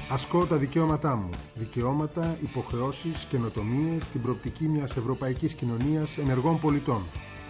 Ασκώ τα δικαιώματά μου. Δικαιώματα, υποχρεώσεις, καινοτομίες στην προοπτική μιας ευρωπαϊκής κοινωνίας ενεργών πολιτών.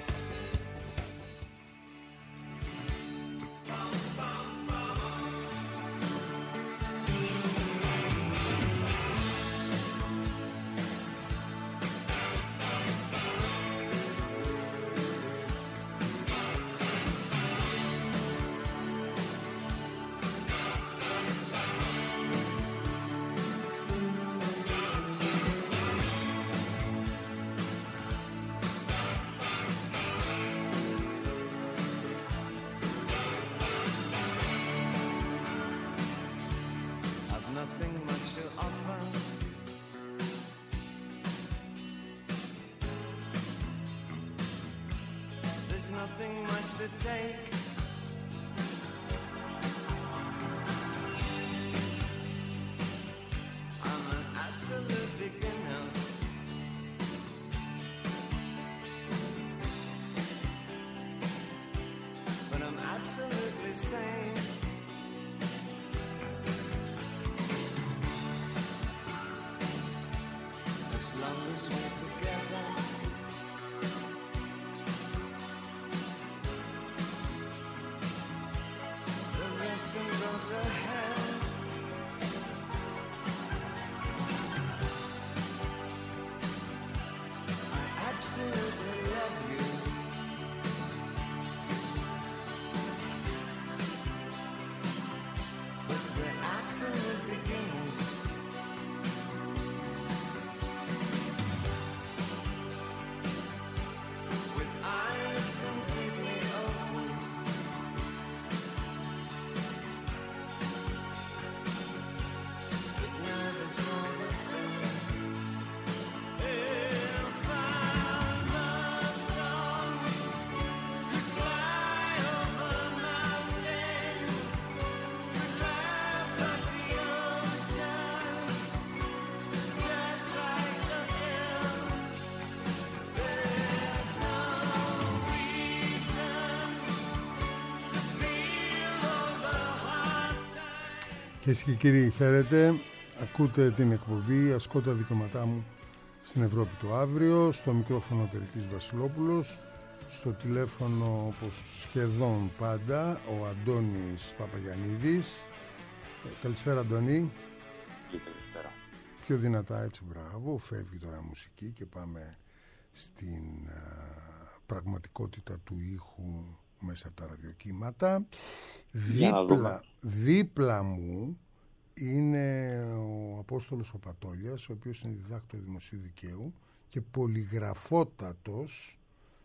Κυρίες και κύριοι, χαίρετε. Ακούτε την εκπομπή «Ασκώ τα δικαιώματά μου» στην Ευρώπη το αύριο. Στο μικρόφωνο Περικλής Βασιλόπουλος. Στο τηλέφωνο, όπως σχεδόν πάντα, ο Αντώνης Παπαγιαννίδης. Καλησπέρα, Αντώνη. Καλησπέρα. Πιο δυνατά, έτσι, μπράβο. Φεύγει τώρα η μουσική και πάμε στην πραγματικότητα του ήχου μέσα από τα ραδιοκύματα. Δίπλα μου είναι ο Απόστολος Παπατόλιας, ο οποίος είναι διδάκτορ δημοσίου δικαίου και πολυγραφότατος,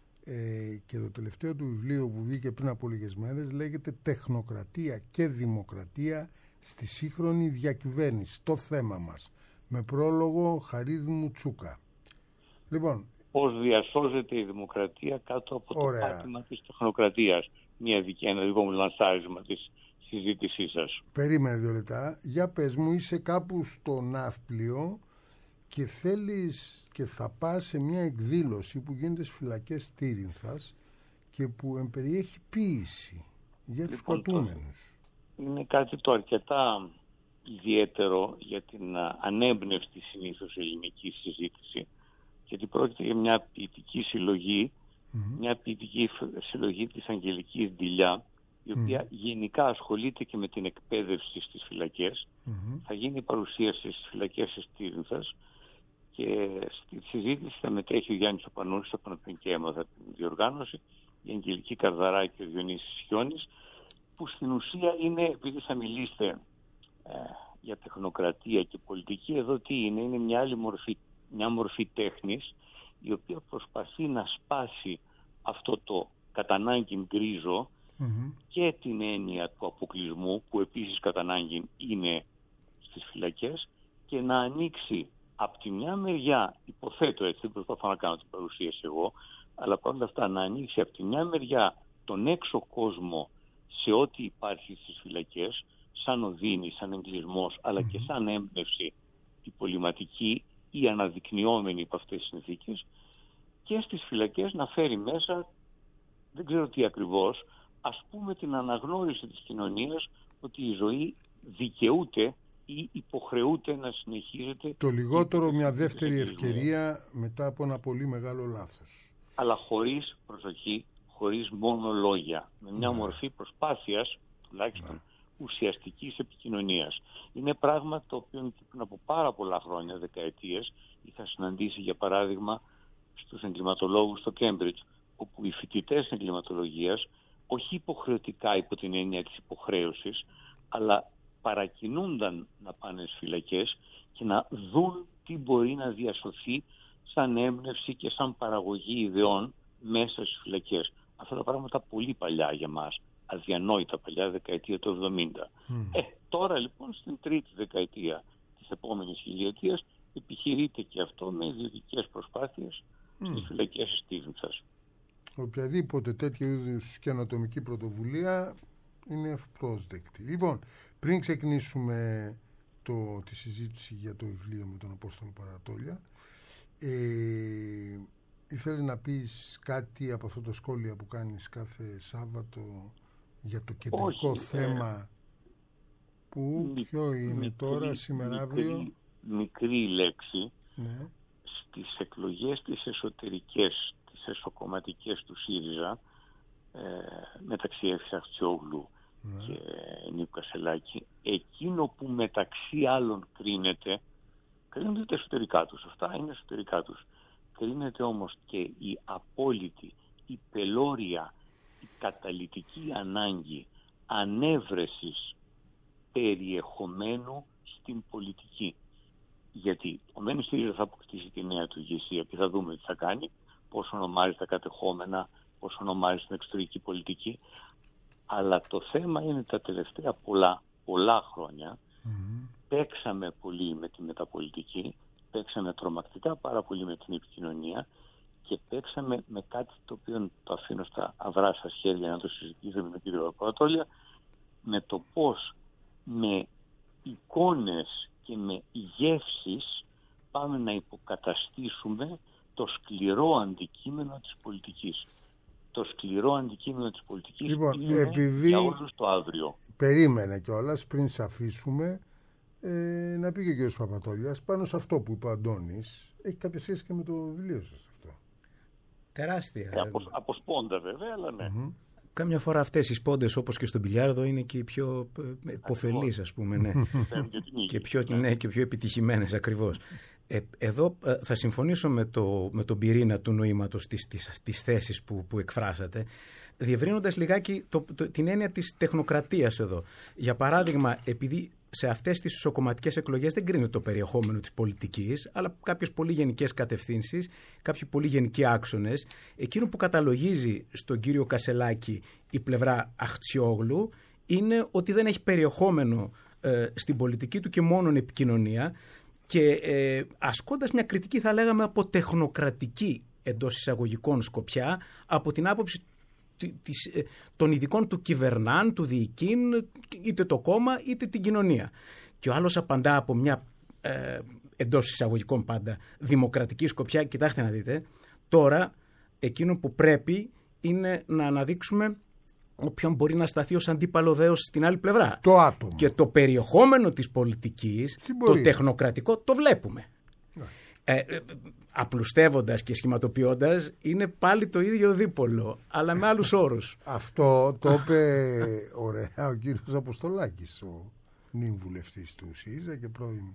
και το τελευταίο του βιβλίο που βγήκε πριν από λίγες μέρες λέγεται «Τεχνοκρατία και Δημοκρατία στη σύγχρονη διακυβέρνηση, το θέμα μας», με πρόλογο Χαρίδημου Τσούκα. Λοιπόν, πώς διασώζεται η δημοκρατία κάτω από το πάτημα της τεχνοκρατίας. Ένα δικό μου λανσάρισμα της συζήτησής σας. Περίμενε 2 λεπτά. Για πες μου, είσαι κάπου στο Ναύπλιο και θέλεις και θα πας σε μια εκδήλωση που γίνεται στις φυλακές Τύρινθας και που εμπεριέχει ποίηση για τους κρατούμενους. Είναι κάτι το αρκετά ιδιαίτερο για την ανέμπνευστη συνήθως ελληνική συζήτηση, γιατί πρόκειται για μια ποιητική συλλογή, μια ποιητική συλλογή της Αγγελικής Ντιλιά, η οποία γενικά ασχολείται και με την εκπαίδευση στις φυλακές. Θα γίνει παρουσίαση στις φυλακές της Τύρινθας και στη συζήτηση θα μετέχει ο Γιάννης Οπανούρης, από τον και έμαθα την διοργάνωση, η Αγγελική Καρδαρά και ο Διονύσης Χιώνης, που στην ουσία είναι, επειδή θα μιλήσετε για τεχνοκρατία και πολιτική, εδώ τι είναι μια άλλη μορφή τέχνης, η οποία προσπαθεί να σπάσει αυτό το κατά ανάγκη γκρίζο και την έννοια του αποκλεισμού, που επίσης κατά ανάγκη είναι στις φυλακές, και να ανοίξει από τη μια μεριά, υποθέτω έτσι, δεν προσπαθώ να κάνω την παρουσίαση εγώ, αλλά παρόλα αυτά να ανοίξει από τη μια μεριά τον έξω κόσμο σε ό,τι υπάρχει στις φυλακές, σαν οδύνη, σαν εγκλισμός, αλλά και σαν έμπνευση υπολοιματική ή αναδεικνυόμενη από αυτές τις συνθήκες, και στις φυλακές να φέρει μέσα, δεν ξέρω τι ακριβώς, ας πούμε την αναγνώριση της κοινωνίας ότι η ζωή δικαιούται ή υποχρεούται να συνεχίζεται. Το λιγότερο μια δεύτερη ευκαιρία μετά από ένα πολύ μεγάλο λάθος. Αλλά χωρίς προσοχή, χωρίς μόνο λόγια. Με μια μορφή προσπάθειας, τουλάχιστον ουσιαστικής επικοινωνίας. Είναι πράγμα το οποίο πριν από πάρα πολλά χρόνια, δεκαετίες, είχα συναντήσει για παράδειγμα στους εγκληματολόγους στο Κέμπριτζ, όπου οι φοιτητές εγκληματολογίας, όχι υποχρεωτικά υπό την έννοια της υποχρέωσης, αλλά παρακινούνταν να πάνε στις φυλακές και να δουν τι μπορεί να διασωθεί σαν έμπνευση και σαν παραγωγή ιδεών μέσα στις φυλακές. Αυτά τα πράγματα πολύ παλιά για μας, αδιανόητα παλιά, δεκαετία του 70. Τώρα λοιπόν στην τρίτη δεκαετία της επόμενης χιλιετίας επιχειρείται και αυτό με ιδιωτικές προσπάθειες στις φυλακές της Στίβενσας. Οποιαδήποτε τέτοιου είδους καινοτομική πρωτοβουλία είναι ευπρόσδεκτη. Λοιπόν, πριν ξεκινήσουμε τη συζήτηση για το βιβλίο με τον Απόστολο Παρατόλια, ήθελες να πεις κάτι από αυτό το σχόλιο που κάνεις κάθε Σάββατο για το κεντρικό θέμα ποιο είναι τώρα, σήμερα, αύριο? Μικρή λέξη. Στις εκλογές τις εσωτερικές, τις εσωκομματικές του ΣΥΡΙΖΑ, μεταξύ Αχτσιόγλου και Νίκου Κασελάκη, εκείνο που μεταξύ άλλων κρίνεται τα εσωτερικά τους. Αυτά είναι εσωτερικά τους. Κρίνεται όμως και η απόλυτη, η πελώρια, η καταλυτική ανάγκη ανέβρεσης περιεχομένου στην πολιτική. Γιατί ο μένος ΣΥΡΙΖΑ θα αποκτήσει τη νέα του ηγεσία και θα δούμε τι θα κάνει, πώς ονομάζει τα κατεχόμενα, πώς ονομάζει την εξωτερική πολιτική. Αλλά το θέμα είναι τα τελευταία πολλά χρόνια παίξαμε πολύ με τη μεταπολιτική, παίξαμε τρομακτικά πάρα πολύ με την επικοινωνία και παίξαμε με κάτι το οποίο το αφήνω στα αδρά σας χέρια να το συζητήσουμε με τον κύριο Παρατόλια, με το πώς με εικόνες και με γεύσεις πάμε να υποκαταστήσουμε το σκληρό αντικείμενο της πολιτικής. Το σκληρό αντικείμενο της πολιτικής είναι επειδή για όλους το αύριο. Περίμενε κιόλας πριν σε αφήσουμε να πει και ο κ. Παπατόλιας πάνω σε αυτό που είπε ο Αντώνης. Έχει κάποια σχέση και με το βιβλίο σας αυτό. Τεράστια. Από σπόντα βέβαια, αλλά ναι. Κάμια φορά αυτές οι σπόντες, όπως και στον μπιλιάρδο, είναι και οι πιο υποφελείς, ας πούμε, ναι. και πιο επιτυχημένες ακριβώς. Εδώ θα συμφωνήσω με τον πυρήνα του νοήματος της θέσης που εκφράσατε, διευρύνοντας λιγάκι την έννοια της τεχνοκρατίας εδώ. Για παράδειγμα, επειδή σε αυτές τις ισοκομματικές εκλογές δεν κρίνεται το περιεχόμενο της πολιτικής, αλλά κάποιες πολύ γενικές κατευθύνσεις, κάποιοι πολύ γενικοί άξονες. Εκείνο που καταλογίζει στον κύριο Κασελάκη η πλευρά Αχτσιόγλου είναι ότι δεν έχει περιεχόμενο στην πολιτική του και μόνον επικοινωνία, και ασκώντας μια κριτική, θα λέγαμε, από τεχνοκρατική εντός εισαγωγικών σκοπιά, από την άποψη των ειδικών του κυβερνάν, του διοικήν, είτε το κόμμα είτε την κοινωνία. Και ο άλλος απαντά από μια εντός εισαγωγικών πάντα δημοκρατική σκοπιά. Κοιτάξτε να δείτε, τώρα εκείνο που πρέπει είναι να αναδείξουμε όποιον μπορεί να σταθεί ως αντίπαλο δέος στην άλλη πλευρά. Το άτομο. Και το περιεχόμενο της πολιτικής, το τεχνοκρατικό, το βλέπουμε. Απλουστεύοντας και σχηματοποιώντας, είναι πάλι το ίδιο δίπολο, αλλά με άλλους όρους. Αυτό το είπε ωραία ο κύριος Αποστολάκης, ο νυν βουλευτής του ΣΥΡΙΖΑ και πρώην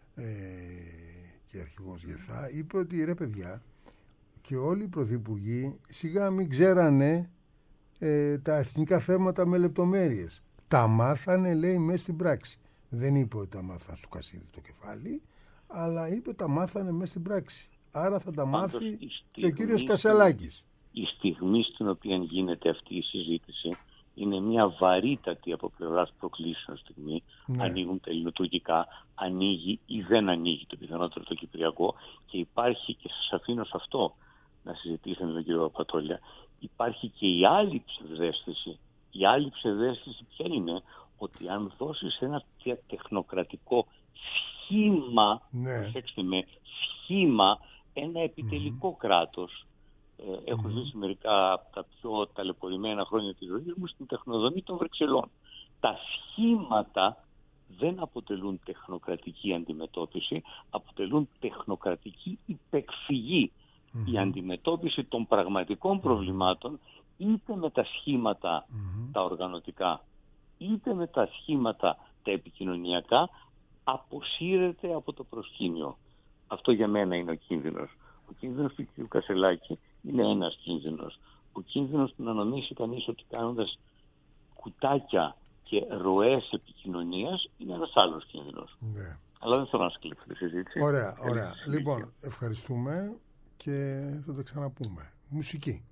και αρχηγός ΓΕΘΑ. Είπε ότι ρε παιδιά, και όλοι οι πρωθυπουργοί σιγά μην ξέρανε τα εθνικά θέματα με λεπτομέρειες. Τα μάθανε, λέει, μέσα στην πράξη. Δεν είπε ότι τα μάθανε στο κασίδι το κεφάλι, αλλά είπε τα μάθανε μέσα στην πράξη. Άρα θα τα μάθει και ο κύριος Κασελάκης. Η στιγμή στην οποία γίνεται αυτή η συζήτηση είναι μια βαρύτατη από πλευράς προκλήσεων στιγμή. Ναι. Ανοίγουν τα ελληνοτουρκικά, ανοίγει ή δεν ανοίγει το πιθανότερο το κυπριακό, και υπάρχει, και σας αφήνω σε αυτό να συζητήσετε με τον κύριο Πατόλια, υπάρχει και η άλλη ψευδαίσθηση. Η άλλη ψευδαίσθηση ποια είναι? Ότι αν δώσεις ένα τεχνοκρατικό σχήμα, προσέξτε με, σχήμα, ένα επιτελικό κράτος. Έχω ζήσει μερικά από τα πιο ταλαιπωρημένα χρόνια της ζωής μου στην τεχνοδομή των Βρυξελών. Τα σχήματα δεν αποτελούν τεχνοκρατική αντιμετώπιση, αποτελούν τεχνοκρατική υπεκφυγή. Η αντιμετώπιση των πραγματικών προβλημάτων, είτε με τα σχήματα τα οργανωτικά, είτε με τα σχήματα τα επικοινωνιακά, αποσύρεται από το προσκήνιο. Αυτό για μένα είναι ο κίνδυνος. Ο κίνδυνος του κ. Κασελάκη είναι ένας κίνδυνος. Ο κίνδυνος του να νομίσει κανείς ότι κάνοντας κουτάκια και ροές επικοινωνίας είναι ένας άλλος κίνδυνος. Ναι. Αλλά δεν θέλω να σκλήφω τη συζήτηση. Ωραία. Λοιπόν, ευχαριστούμε και θα τα ξαναπούμε. Μουσική.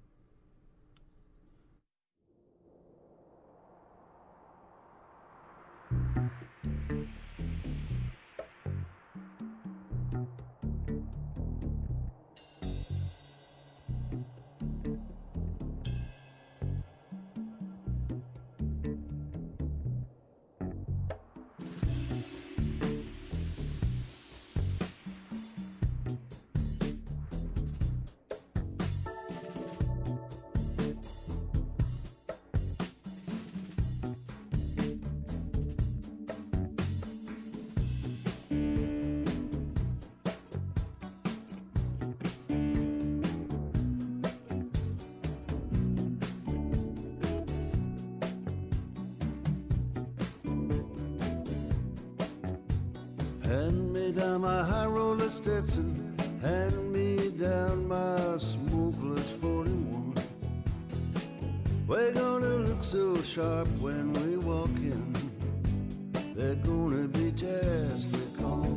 Hand me down my high roller Stetson, hand me down my smokeless 41. We're gonna look so sharp when we walk in, they're gonna be just recalled.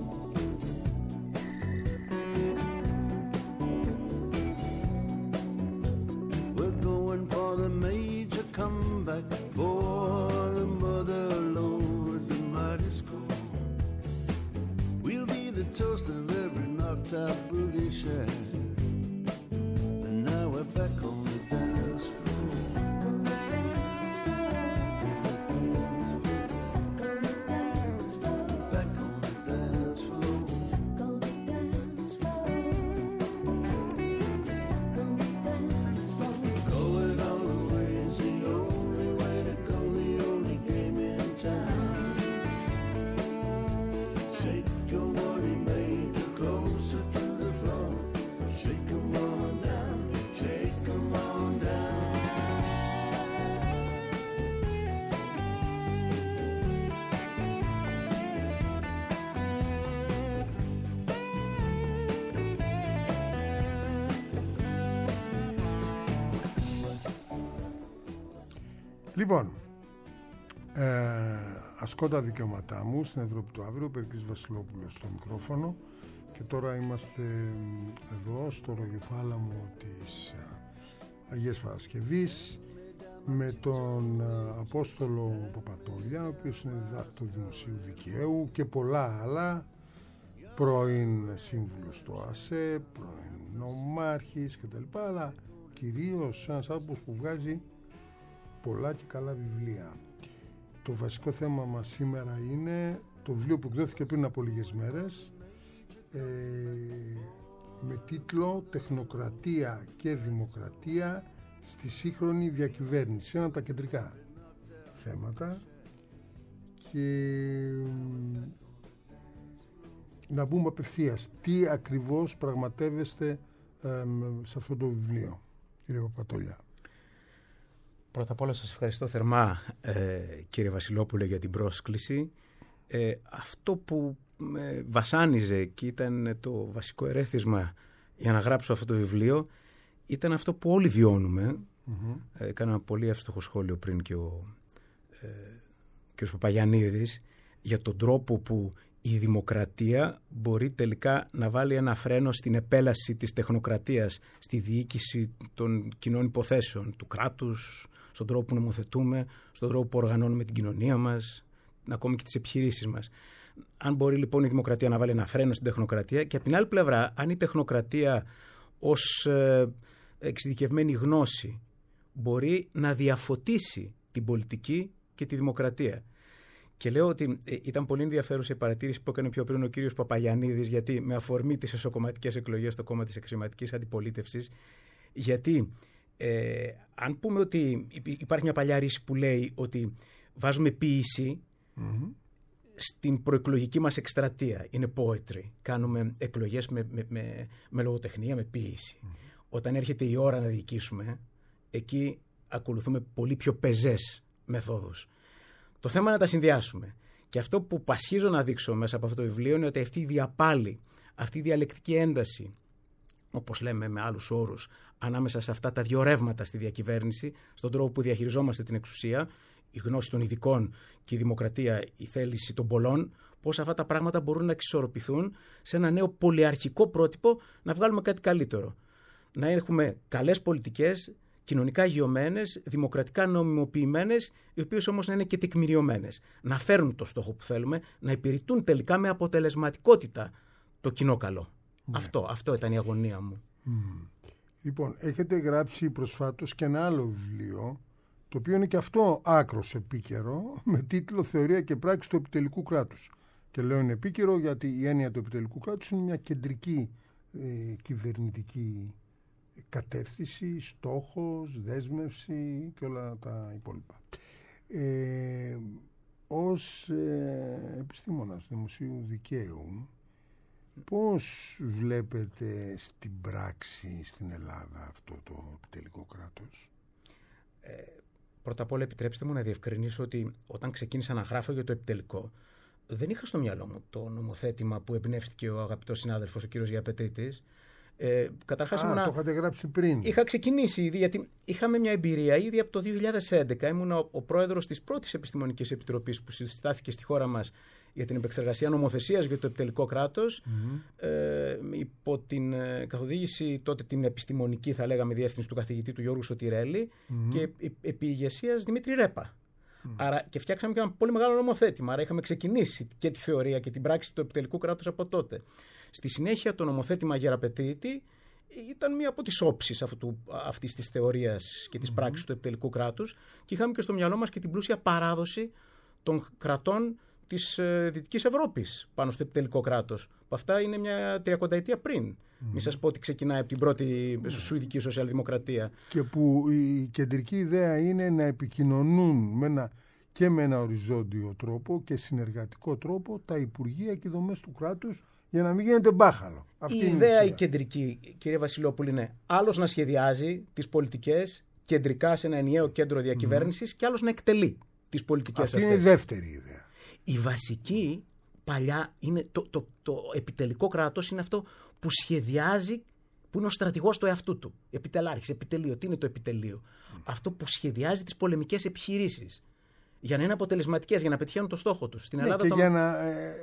We're going for the major comeback, for the mother lord, the mighty score. We'll be the toast of every knocked out booty shack. And now we're back on the dance floor. Back on the dance floor. Going all the way is the only way to go, the only game in town. Shake your money maker closer to the floor. Shake 'em on down, shake 'em on down. Λοιπόν, ασκώ τα δικαιώματά μου στην Ευρώπη του Αύριο, Περικλής Βασιλόπουλος στο μικρόφωνο, και τώρα είμαστε εδώ στο ρογιοθάλαμο της Αγίας Παρασκευής με τον Απόστολο Παπατόλια, ο οποίος είναι διδάκτορ δημοσίου δικαίου και πολλά άλλα, πρώην σύμβουλος του ΑΣΕ, πρώην νομάρχης κτλ, αλλά κυρίως ένας άνθρωπος που βγάζει πολλά και καλά βιβλία. Το βασικό θέμα μας σήμερα είναι το βιβλίο που εκδόθηκε πριν από λίγες μέρες, με τίτλο «Τεχνοκρατία και Δημοκρατία στη σύγχρονη διακυβέρνηση». Ένα από τα κεντρικά θέματα. Και να μπούμε απευθείας, τι ακριβώς πραγματεύεστε σε αυτό το βιβλίο, κύριε Παπατόλια? Πρώτα απ' όλα σας ευχαριστώ θερμά, κύριε Βασιλόπουλε, για την πρόσκληση. Αυτό που με βασάνιζε και ήταν το βασικό ερέθισμα για να γράψω αυτό το βιβλίο ήταν αυτό που όλοι βιώνουμε. Έκανα ένα πολύ εύστοχο σχόλιο πριν και ο Παπαγιαννίδης για τον τρόπο που η δημοκρατία μπορεί τελικά να βάλει ένα φρένο στην επέλαση της τεχνοκρατίας, στη διοίκηση των κοινών υποθέσεων, του κράτους, στον τρόπο που νομοθετούμε, στον τρόπο που οργανώνουμε την κοινωνία μας, ακόμη και τις επιχειρήσεις μας. Αν μπορεί λοιπόν η δημοκρατία να βάλει ένα φρένο στην τεχνοκρατία, και από την άλλη πλευρά, αν η τεχνοκρατία ως εξειδικευμένη γνώση μπορεί να διαφωτίσει την πολιτική και τη δημοκρατία. Και λέω ότι ήταν πολύ ενδιαφέρουσα η παρατήρηση που έκανε πιο πριν ο κύριος Παπαγιαννίδης, γιατί με αφορμή τις εσωκομματικές εκλογές στο κόμμα της αξιωματικής αντιπολίτευσης, γιατί αν πούμε ότι υπάρχει μια παλιά ρίση που λέει ότι βάζουμε ποίηση, στην προεκλογική μας εκστρατεία. Είναι poetry. Κάνουμε εκλογές με λογοτεχνία, με ποίηση. Όταν έρχεται η ώρα να διοικήσουμε, εκεί ακολουθούμε πολύ πιο πεζές μεθόδους. Το θέμα είναι να τα συνδυάσουμε. Και αυτό που πασχίζω να δείξω μέσα από αυτό το βιβλίο είναι ότι αυτή η διαπάλη, αυτή η διαλεκτική ένταση, όπως λέμε με άλλους όρους, ανάμεσα σε αυτά τα δύο ρεύματα στη διακυβέρνηση, στον τρόπο που διαχειριζόμαστε την εξουσία, η γνώση των ειδικών και η δημοκρατία, η θέληση των πολλών, πώς αυτά τα πράγματα μπορούν να εξισορροπηθούν σε ένα νέο πολυαρχικό πρότυπο, να βγάλουμε κάτι καλύτερο. Να έχουμε καλές πολιτικές, κοινωνικά υγειωμένες, δημοκρατικά νομιμοποιημένες, οι οποίες όμως να είναι και τεκμηριωμένες. Να φέρουν το στόχο που θέλουμε, να υπηρετούν τελικά με αποτελεσματικότητα το κοινό καλό. Ναι. Αυτό ήταν η αγωνία μου. Λοιπόν, έχετε γράψει προσφάτως και ένα άλλο βιβλίο, το οποίο είναι και αυτό άκρος επίκαιρο, με τίτλο «Θεωρία και πράξη του επιτελικού κράτους». Και λέω είναι επίκαιρο γιατί η έννοια του επιτελικού κράτους είναι μια κεντρική κυβερνητική κατεύθυνση, στόχος, δέσμευση και όλα τα υπόλοιπα. Ως επιστήμονας του δημοσίου δικαίου, πώς βλέπετε στην πράξη στην Ελλάδα αυτό το επιτελικό κράτος? Πρώτα απ' όλα επιτρέψτε μου να διευκρινίσω ότι όταν ξεκίνησα να γράφω για το επιτελικό, δεν είχα στο μυαλό μου το νομοθέτημα που εμπνεύστηκε ο αγαπητός συνάδελφος ο κύριος Γιαπετρίτης. Καταρχάς το είχατε γράψει πριν. Είχα ξεκινήσει ήδη, γιατί είχαμε μια εμπειρία ήδη από το 2011. Ήμουν ο πρόεδρος της πρώτης επιστημονικής επιτροπής που συστάθηκε στη χώρα μας για την επεξεργασία νομοθεσίας για το επιτελικό κράτος, υπό την καθοδήγηση τότε την επιστημονική, θα λέγαμε, διεύθυνση του καθηγητή του Γιώργου Σωτηρέλη και επί ηγεσίας Δημήτρη Ρέπα. Άρα και φτιάξαμε και ένα πολύ μεγάλο νομοθέτημα. Άρα είχαμε ξεκινήσει και τη θεωρία και την πράξη του επιτελικού κράτους από τότε. Στη συνέχεια το νομοθέτημα Γεραπετρίτη ήταν μία από τις όψεις αυτής της θεωρίας και της πράξης του επιτελικού κράτους και είχαμε και στο μυαλό μας και την πλούσια παράδοση των κρατών της Δυτικής Ευρώπης πάνω στο επιτελικό κράτος. Που αυτά είναι μια 30ετία πριν. Μη σας πω ότι ξεκινάει από την πρώτη Σουηδική Σοσιαλδημοκρατία. Και που η κεντρική ιδέα είναι να επικοινωνούν με ένα οριζόντιο τρόπο και συνεργατικό τρόπο τα υπουργεία και οι δομές του κράτους για να μην γίνεται μπάχαλο. Η ιδέα η κεντρική, κύριε Βασιλόπουλη, είναι άλλος να σχεδιάζει τις πολιτικές κεντρικά σε ένα ενιαίο κέντρο διακυβέρνησης και άλλος να εκτελεί τις πολιτικές αυτές. Αυτή είναι η δεύτερη ιδέα. Η βασική παλιά είναι το επιτελικό κράτος, είναι αυτό που σχεδιάζει, που είναι ο στρατηγός του εαυτού του. Επιτελάρχης, επιτελείο. Τι είναι το επιτελείο? Αυτό που σχεδιάζει τις πολεμικές επιχειρήσεις για να είναι αποτελεσματικές, για να πετυχαίνουν το στόχο τους. Στην Ελλάδα για να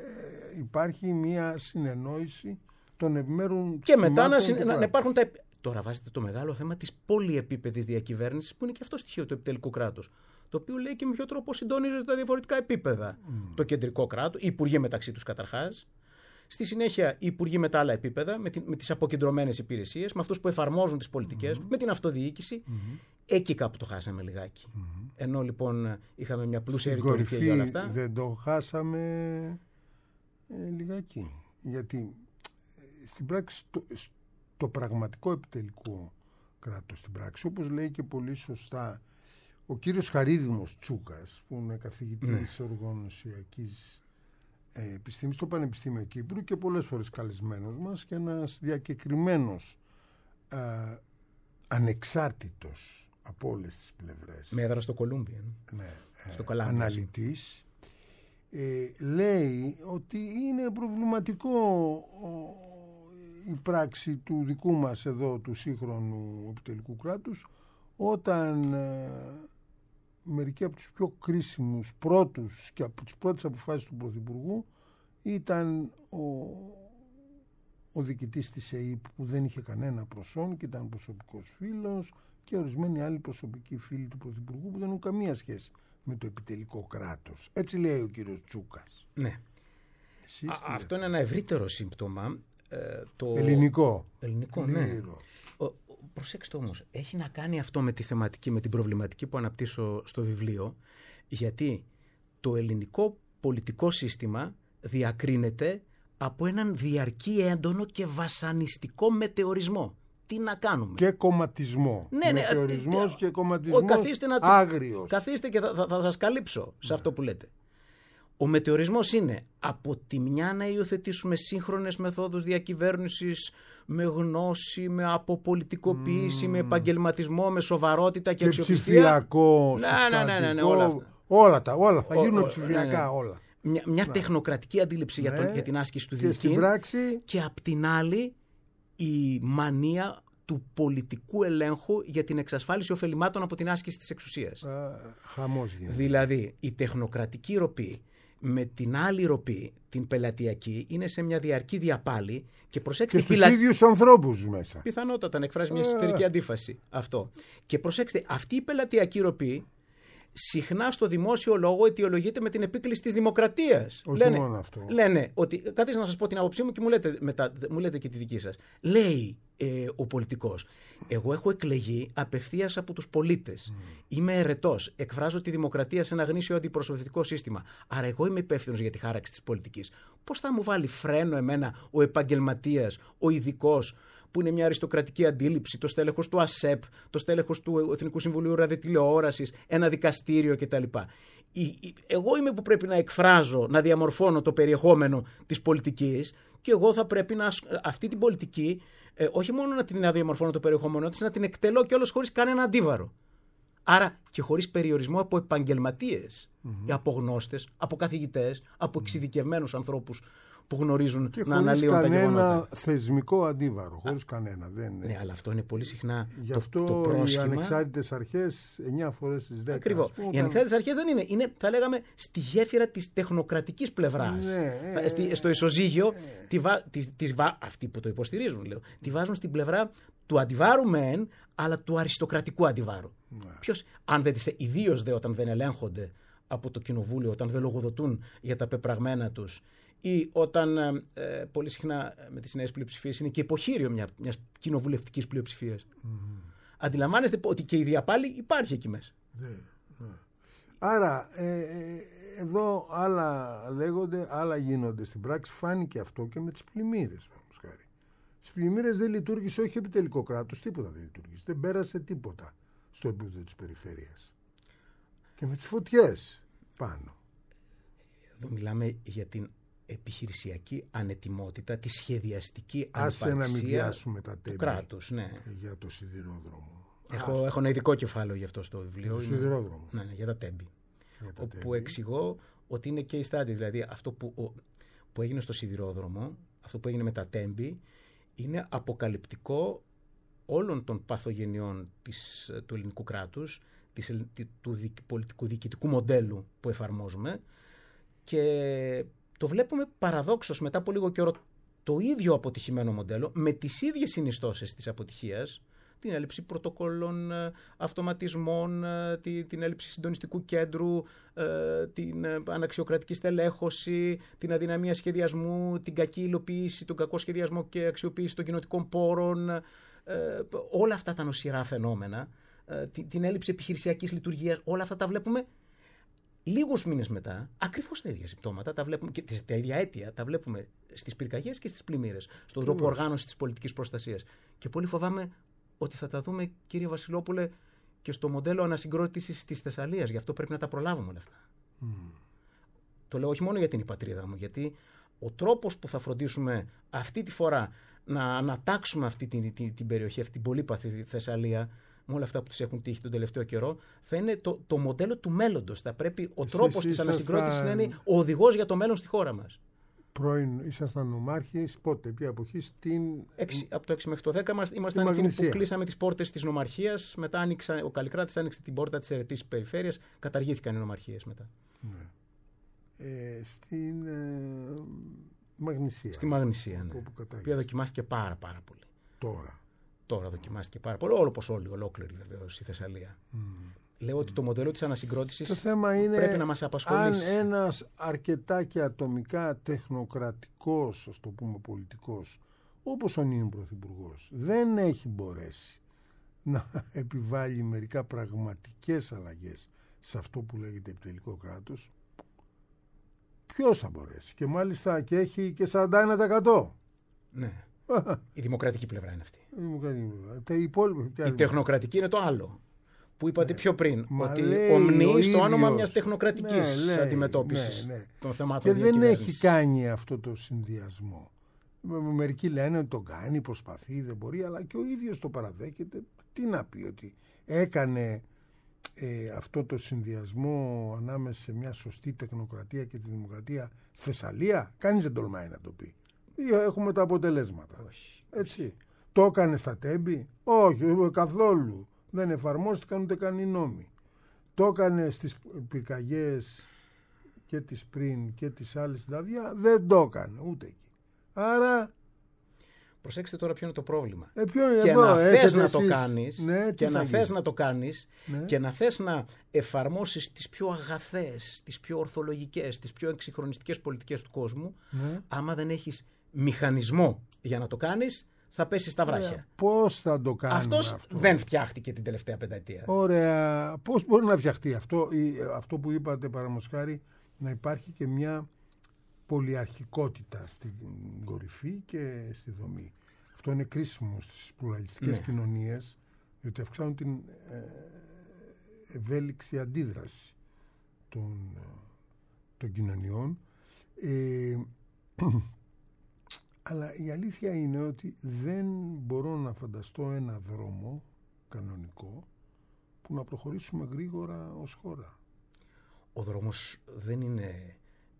υπάρχει μια συνεννόηση των επιμέρων και μετά να υπάρχουν τα. Τώρα βάζετε το μεγάλο θέμα της πολυεπίπεδης διακυβέρνησης, που είναι και αυτό στοιχείο του επιτελικού κράτους. Το οποίο λέει και με ποιο τρόπο συντονίζονται τα διαφορετικά επίπεδα. Το κεντρικό κράτος, οι υπουργοί μεταξύ τους καταρχάς. Στη συνέχεια, οι υπουργοί με τα άλλα επίπεδα, με τις αποκεντρωμένες υπηρεσίες, με αυτούς που εφαρμόζουν τις πολιτικές, με την αυτοδιοίκηση. Εκεί κάπου το χάσαμε λιγάκι. Ενώ λοιπόν είχαμε μια πλούσια ρητορική για όλα αυτά. Δεν το χάσαμε λιγάκι. Γιατί στην πράξη το πραγματικό επιτελικό κράτος στην πράξη, όπως λέει και πολύ σωστά ο κύριος Χαρίδημος Τσούκας, που είναι καθηγητής οργανωσιακής επιστήμης στο Πανεπιστήμιο Κύπρου και πολλές φορές καλεσμένος μας, και ένας διακεκριμένος ανεξάρτητος από όλες τις πλευρές, με έδρα στο Κολούμπια, αναλυτής, λέει ότι είναι προβληματικό η πράξη του δικού μας εδώ του σύγχρονου επιτελικού κράτους, όταν μερικοί από τους πιο κρίσιμους πρώτους και από τις πρώτες αποφάσεις του Πρωθυπουργού ήταν ο διοικητής της ΕΥΠ, που δεν είχε κανένα προσόν και ήταν προσωπικός φίλος, και ορισμένοι άλλοι προσωπικοί φίλοι του Πρωθυπουργού που δεν έχουν καμία σχέση με το επιτελικό κράτος. Έτσι λέει ο κύριος Τσούκας. Ναι. Αυτό είναι ένα ευρύτερο σύμπτωμα. Ελληνικό, ναι. Προσέξτε όμως, έχει να κάνει αυτό με τη θεματική, με την προβληματική που αναπτύσσω στο βιβλίο, γιατί το ελληνικό πολιτικό σύστημα διακρίνεται από έναν διαρκή, έντονο και βασανιστικό μετεωρισμό. Τι να κάνουμε? Και κομματισμό. Μετεωρισμός και κομματισμός άγριος. Καθίστε και θα σας καλύψω σε αυτό που λέτε. Ο μετεωρισμός είναι από τη μια να υιοθετήσουμε σύγχρονες μεθόδους διακυβέρνησης με γνώση, με αποπολιτικοποίηση, με επαγγελματισμό, με σοβαρότητα και αξιοπιστία. Ψηφιακό, ναι, όλα αυτά. Όλα θα γίνουν ψηφιακά όλα. Μια τεχνοκρατική αντίληψη για την άσκηση του διοικήν. Και απ' την άλλη η μανία του πολιτικού ελέγχου για την εξασφάλιση ωφελημάτων από την άσκηση της εξουσίας. Χαμός γίνεται. Δηλαδή η τεχνοκρατική ροπή με την άλλη ροπή, την πελατειακή, είναι σε μια διαρκή διαπάλη και προσέξτε. Και στους ίδιους ανθρώπους μέσα. Πιθανότατα να εκφράζει μια εσωτερική αντίφαση αυτό. Και προσέξτε, αυτή η πελατειακή ροπή συχνά στο δημόσιο λόγο αιτιολογείται με την επίκληση της δημοκρατίας. Όχι μόνο αυτό. Λένε ότι. Καθίστε να σας πω την άποψή μου και μου λέτε και τη δική σας. Λέει ο πολιτικός, εγώ έχω εκλεγεί απευθείας από τους πολίτες. Είμαι ερετός. Εκφράζω τη δημοκρατία σε ένα γνήσιο αντιπροσωπευτικό σύστημα. Άρα εγώ είμαι υπεύθυνος για τη χάραξη της πολιτικής. Πώς θα μου βάλει φρένο εμένα ο επαγγελματίας, ο ειδικός, που είναι μια αριστοκρατική αντίληψη, το στέλεχος του ΑΣΕΠ, το στέλεχος του Εθνικού Συμβουλίου Ραδιοτηλεόρασης, ένα δικαστήριο κτλ. Εγώ είμαι που πρέπει να εκφράζω, να διαμορφώνω το περιεχόμενο της πολιτικής και εγώ θα πρέπει αυτή την πολιτική όχι μόνο να την διαμορφώνω το περιεχόμενο της, να την εκτελώ κιόλας χωρίς κανένα αντίβαρο. Άρα και χωρίς περιορισμό από επαγγελματίες, από γνώστες, από καθηγητές, από εξειδικευμένους ανθρώπους που γνωρίζουν και να αναλύουν τα γεγονότα. Χωρίς κανένα θεσμικό αντίβαρο, χωρίς κανένα. Ναι, αλλά αυτό είναι πολύ συχνά γι' αυτό το πρόσχημα. Οι ανεξάρτητες αρχές 9 φορές στις 10. Ακριβώς. Οι ανεξάρτητες αρχές δεν είναι. Είναι, θα λέγαμε, στη γέφυρα της τεχνοκρατικής πλευράς. Στο ισοζύγιο, αυτοί που το υποστηρίζουν, λέω, τη βάζουν στην πλευρά του αντιβάρου μεν, αλλά του αριστοκρατικού αντιβάρου. Ποιος, ιδίως όταν δεν ελέγχονται από το κοινοβούλιο, όταν δεν λογοδοτούν για τα πεπραγμένα τους, ή όταν πολύ συχνά με τις νέες πλειοψηφίες είναι και υποχείριο μιας κοινοβουλευτικής πλειοψηφίας. Αντιλαμβάνεστε ότι και η διαπάλη υπάρχει εκεί μέσα. Άρα εδώ άλλα λέγονται, άλλα γίνονται στην πράξη. Φάνηκε αυτό και με τις πλημμύρες. Στις πλημμύρες δεν λειτουργήσε, όχι επιτελικό κράτος, τίποτα δεν λειτουργήσε. Δεν πέρασε τίποτα στο επίπεδο της περιφέρειας. Και με τις φωτιές πάνω. Εδώ μιλάμε για την επιχειρησιακή ανετιμότητα, τη σχεδιαστική ανυπαρξία του κράτους. Ναι. Για το σιδηρόδρομο. Έχω ένα ειδικό κεφάλαιο γι' αυτό στο βιβλίο. Το σιδηρόδρομο. Ναι, για τα τέμπη. Όπου εξηγώ ότι είναι και η στάδια. Δηλαδή αυτό που έγινε στο σιδηρόδρομο, αυτό που έγινε με τα τέμπη, είναι αποκαλυπτικό όλων των παθογενειών του ελληνικού κράτους, του πολιτικού διοικητικού μοντέλου που εφαρμόζουμε, και το βλέπουμε παραδόξως μετά από λίγο καιρό το ίδιο αποτυχημένο μοντέλο με τις ίδιες συνιστώσεις της αποτυχίας, την έλλειψη πρωτοκόλλων, αυτοματισμών, την έλλειψη συντονιστικού κέντρου, την αναξιοκρατική στελέχωση, την αδυναμία σχεδιασμού, την κακή υλοποίηση, τον κακό σχεδιασμό και αξιοποίηση των κοινοτικών πόρων, όλα αυτά τα νοσηρά φαινόμενα, την έλλειψη επιχειρησιακής λειτουργίας, όλα αυτά τα βλέπουμε λίγους μήνες μετά, ακριβώς τα ίδια συμπτώματα, τα βλέπουμε και τα ίδια αίτια, τα βλέπουμε στις πυρκαγιές και στις πλημμύρες, στον τρόπο οργάνωσης της πολιτικής προστασίας. Και πολύ φοβάμαι ότι θα τα δούμε, κύριε Βασιλόπουλε, και στο μοντέλο ανασυγκρότησης της Θεσσαλίας. Γι' αυτό πρέπει να τα προλάβουμε όλα αυτά. Το λέω όχι μόνο γιατί είναι η πατρίδα μου, γιατί ο τρόπος που θα φροντίσουμε αυτή τη φορά να ανατάξουμε αυτή την περιοχή, αυτή την πολύπαθη Θεσσαλία, με όλα αυτά που τους έχουν τύχει τον τελευταίο καιρό, θα είναι το μοντέλο του μέλλοντος. Θα πρέπει ο τρόπος της ανασυγκρότησης να είναι ο οδηγός για το μέλλον στη χώρα μας. Πρώην ήσασταν νομάρχης, πότε, ποια εποχή, από το 6 μέχρι το 10 ήμασταν εκείνοι που κλείσαμε τις πόρτες της νομαρχίας, μετά ο Καλλικράτης άνοιξε την πόρτα της αιρετής περιφέρειας, καταργήθηκαν οι νομαρχίες μετά. Ναι. Στην Μαγνησία. Στη Μαγνησία, ναι. Η οποία δοκιμάστηκε πάρα πολύ. Τώρα δοκιμάστηκε πάρα πολύ, ολόκληρη βεβαίως η Θεσσαλία. Λέω ότι το μοντέλο της ανασυγκρότησης το θέμα είναι πρέπει να μας απασχολήσει. Αν ένας αρκετά και ατομικά τεχνοκρατικός, ας το πούμε πολιτικός, όπως ο νυν πρωθυπουργός, δεν έχει μπορέσει να επιβάλλει μερικά πραγματικές αλλαγές σε αυτό που λέγεται επιτελικό κράτος, ποιος θα μπορέσει? Και μάλιστα και έχει και 41%. Ναι. Η δημοκρατική πλευρά είναι αυτή. Η τεχνοκρατική είναι το άλλο. που είπατε πιο πριν, ότι ομνεί στο όνομα μιας τεχνοκρατικής αντιμετώπισης των θεμάτων και δεν έχει κάνει αυτό το συνδυασμό. Μερικοί λένε ότι το κάνει, προσπαθεί, δεν μπορεί, αλλά και ο ίδιος το παραδέχεται. Τι να πει, ότι έκανε αυτό το συνδυασμό ανάμεσα σε μια σωστή τεχνοκρατία και τη δημοκρατία στη Θεσσαλία? Κανείς δεν τολμάει να το πει. Έχουμε τα αποτελέσματα. Όχι. Έτσι. Το έκανε στα Τέμπη? Όχι, καθόλου. Δεν εφαρμόστηκαν ούτε καν οι νόμοι. Το έκανε στις πυρκαγιές και τις πριν και τις άλλες συντάδια? Δεν το έκανε ούτε εκεί. Άρα... Προσέξτε τώρα ποιο είναι το πρόβλημα. Και εδώ, να θες να το κάνεις, ναι. και να θες να εφαρμόσεις τις πιο αγαθές, τις πιο ορθολογικές, τις πιο εξυγχρονιστικές πολιτικές του κόσμου, άμα δεν έχεις μηχανισμό για να το κάνεις, θα πέσεις στα βράχια. Πώς θα το κάνουμε αυτό? Δεν φτιάχτηκε την τελευταία πενταετία. Ωραία. Πώς μπορεί να φτιαχτεί αυτό που είπατε, παραδείγματος, να υπάρχει και μια πολυαρχικότητα στην κορυφή και στη δομή. Αυτό είναι κρίσιμο στις πλουραλιστικές κοινωνίες, διότι αυξάνουν την ευέλικτη αντίδραση των κοινωνιών. Αλλά η αλήθεια είναι ότι δεν μπορώ να φανταστώ ένα δρόμο κανονικό που να προχωρήσουμε γρήγορα ως χώρα. Ο δρόμος δεν είναι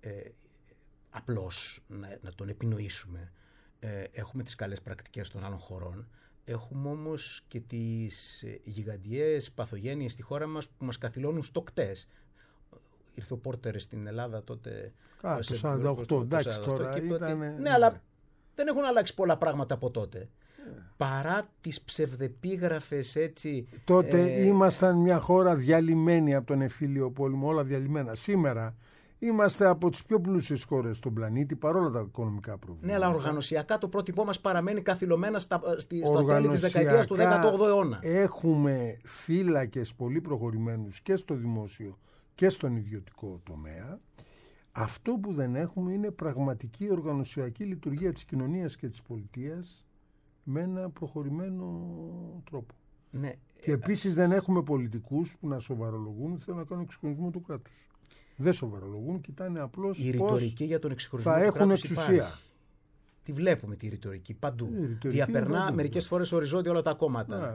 απλώς να τον επινοήσουμε. Έχουμε τις καλές πρακτικές των άλλων χωρών. Έχουμε όμως και τις γιγαντιές παθογένειες στη χώρα μας που μας καθυλώνουν στοκτές. Ήρθε ο Πόρτερ στην Ελλάδα τότε. Το 48, εντάξει τώρα ήταν... Ναι, αλλά δεν έχουν αλλάξει πολλά πράγματα από τότε. Παρά τις ψευδεπίγραφες έτσι... Τότε ήμασταν μια χώρα διαλυμένη από τον εμφύλιο πόλεμο, όλα διαλυμένα. Σήμερα είμαστε από τις πιο πλούσιες χώρες στον πλανήτη, παρόλα τα οικονομικά προβλήματα. Ναι, αλλά οργανωσιακά το πρότυπό μας παραμένει καθυλωμένα στα τέλη της δεκαετίας του 18ου αιώνα. Έχουμε θύλακες πολύ προχωρημένους και στο δημόσιο και στον ιδιωτικό τομέα. Αυτό που δεν έχουμε είναι πραγματική οργανωσιακή λειτουργία της κοινωνίας και της πολιτείας με ένα προχωρημένο τρόπο. Ναι. Και επίσης δεν έχουμε πολιτικούς που να σοβαρολογούν, θέλουν να κάνουν εξυγχρονισμό του κράτους. Δεν σοβαρολογούν, κοιτάνε απλώς η ρητορική για τον εξυγχρονισμό θα του έχουν κράτους εξουσία. Υπάρχει. Τη βλέπουμε τη ρητορική παντού. Διαπερνά μερικές φορές οριζόντια όλα τα κόμματα.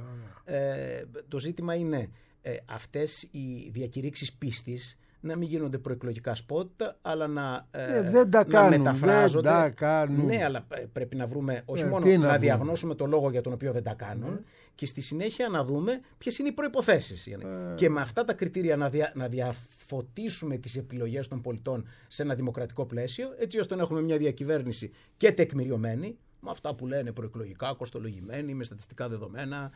Το ζήτημα είναι αυτές οι διακηρύξεις πίστης να μην γίνονται προεκλογικά σποτ, αλλά να μεταφράζονται. Δεν τα κάνουν. Ναι, αλλά πρέπει να βρούμε, όχι μόνο να διαγνώσουμε το λόγο για τον οποίο δεν τα κάνουν, και στη συνέχεια να δούμε ποιες είναι οι προϋποθέσεις. Και με αυτά τα κριτήρια να διαφωτίσουμε τις επιλογές των πολιτών σε ένα δημοκρατικό πλαίσιο, έτσι ώστε να έχουμε μια διακυβέρνηση και τεκμηριωμένη, με αυτά που λένε προεκλογικά, κοστολογημένη, με στατιστικά δεδομένα,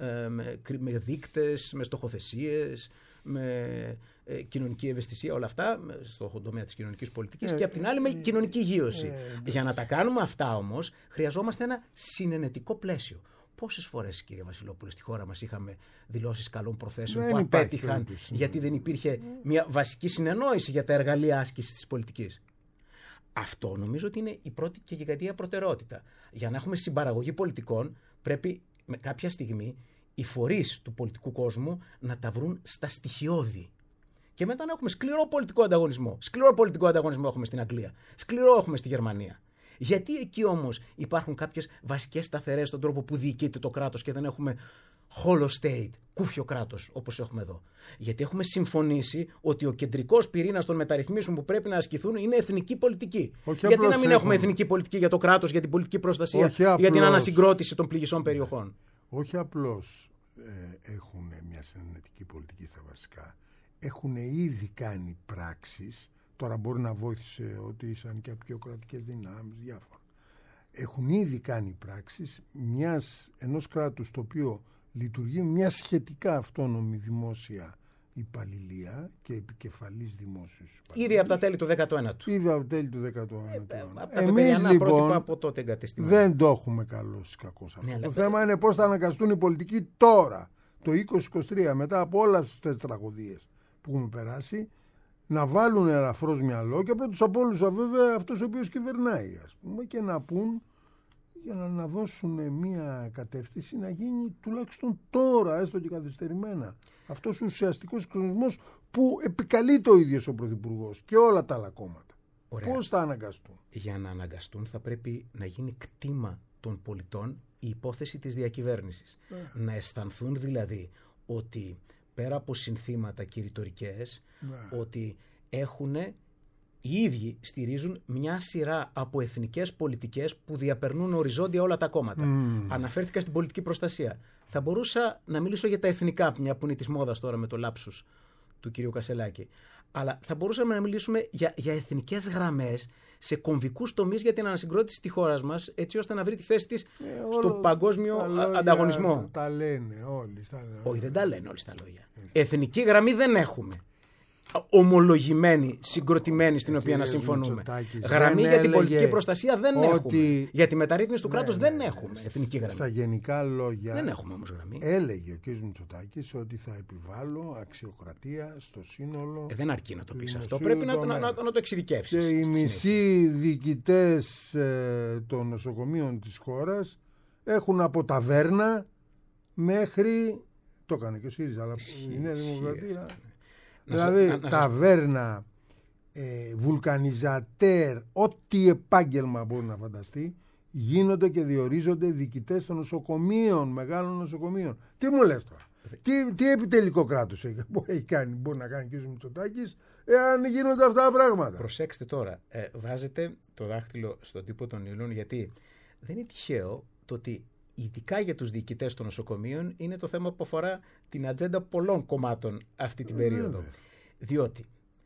με δείκτες, με στοχοθεσίες, με κοινωνική ευαισθησία, όλα αυτά στον τομέα της κοινωνικής πολιτικής, και απ' την άλλη με κοινωνική υγείωση. Για να τα κάνουμε αυτά όμως χρειαζόμαστε ένα συνενετικό πλαίσιο. Πόσες φορές, κύριε Βασιλόπουλε, στη χώρα μας είχαμε δηλώσεις καλών προθέσεων που απέτυχαν γιατί δεν υπήρχε μια βασική συνεννόηση για τα εργαλεία άσκησης της πολιτικής. Αυτό νομίζω ότι είναι η πρώτη και γιγαντία προτεραιότητα. Για να έχουμε συμπαραγωγή πολιτικών πρέπει με κάποια στιγμή οι φορείς του πολιτικού κόσμου να τα βρουν στα στοιχειώδη. Και μετά να έχουμε σκληρό πολιτικό ανταγωνισμό. Σκληρό πολιτικό ανταγωνισμό έχουμε στην Αγγλία. Σκληρό έχουμε στη Γερμανία. Γιατί εκεί όμως υπάρχουν κάποιες βασικές σταθερές στον τρόπο που διοικείται το κράτος και δεν έχουμε hollow state, κούφιο κράτος όπως έχουμε εδώ? Γιατί έχουμε συμφωνήσει ότι ο κεντρικός πυρήνας των μεταρρυθμίσεων που πρέπει να ασκηθούν είναι εθνική πολιτική. Γιατί να μην έχουμε εθνική πολιτική για το κράτος, για την πολιτική προστασία, για την ανασυγκρότηση των πληγισών περιοχών? Όχι απλώς έχουν μια συνενετική πολιτική στα βασικά. Έχουν ήδη κάνει πράξεις. Τώρα μπορεί να βοήθησε ότι ήσαν και απεικιοκρατικές δυνάμεις, διάφορα. Έχουν ήδη κάνει πράξεις ενός κράτους το οποίο λειτουργεί μια σχετικά αυτόνομη δημόσια υπαλληλεία και επικεφαλής δημόσιους υπαλλήλους. Ήδη από τα τέλη του 19ου. Ήδη από τα τέλη του 19ου. Εμείς λοιπόν από τότε δεν το έχουμε καλώς ή κακώς αυτό. Το θέμα είναι πώς θα αναγκαστούν οι πολιτικοί τώρα, το 2023, μετά από όλες αυτές τις τραγωδίες που έχουμε περάσει, να βάλουν ελαφρώς μυαλό, και πρώτος από όλους βέβαια αυτός ο οποίος κυβερνάει, ας πούμε, και να πούν για να δώσουν μια κατεύθυνση να γίνει τουλάχιστον τώρα, έστω και καθυστερημένα, αυτός ο ουσιαστικός συγχρονισμός που επικαλείται ο ίδιος ο Πρωθυπουργός και όλα τα άλλα κόμματα. Ωραία. Πώς θα αναγκαστούν? Για να αναγκαστούν θα πρέπει να γίνει κτήμα των πολιτών η υπόθεση της διακυβέρνησης. Να αισθανθούν δηλαδή ότι πέρα από συνθήματα και ρητορικές, ότι οι ίδιοι στηρίζουν μια σειρά από εθνικές πολιτικές που διαπερνούν οριζόντια όλα τα κόμματα. Αναφέρθηκα στην πολιτική προστασία. Θα μπορούσα να μιλήσω για τα εθνικά, μια που είναι της μόδας τώρα με το λάψους του κυρίου Κασελάκη. Αλλά θα μπορούσαμε να μιλήσουμε για εθνικές γραμμές σε κομβικούς τομείς για την ανασυγκρότηση της χώρας μας, έτσι ώστε να βρει τη θέση της στο παγκόσμιο ανταγωνισμό. Τα λένε όλοι. Όχι, δεν τα λένε όλοι στα λόγια. Εθνική γραμμή δεν έχουμε. Ομολογημένη, συγκροτημένη, στην οποία να συμφωνούμε. Γραμμή για την πολιτική προστασία δεν έχουμε. Για τη μεταρρύθμιση του κράτους δεν έχουμε εθνική γραμμή. Στα γενικά λόγια δεν έχουμε όμως γραμμή. Έλεγε ο κ. Μητσοτάκης ότι θα επιβάλλω αξιοκρατία στο σύνολο. Δεν αρκεί να το πεις αυτό. Πρέπει να το εξειδικεύσεις. Και οι μισοί διοικητές των νοσοκομείων της χώρας έχουν από ταβέρνα μέχρι. Το έκανε και ο ΣΥΡΙΖΑ, αλλά η Νέα Δημοκρατία. Δηλαδή ταβέρνα, βουλκανιζατέρ, ό,τι επάγγελμα μπορεί να φανταστεί, γίνονται και διορίζονται διοικητές των νοσοκομείων, μεγάλων νοσοκομείων. Τι μου λες τώρα? Τι επιτελικό κράτος μπορεί να κάνει ο κ. Μητσοτάκης εάν γίνονται αυτά τα πράγματα? Προσέξτε τώρα, βάζετε το δάχτυλο στον τύπο των ήλων, γιατί δεν είναι τυχαίο το ότι ειδικά για τους διοικητές των νοσοκομείων είναι το θέμα που αφορά την ατζέντα πολλών κομμάτων αυτή την περίοδο. Διότι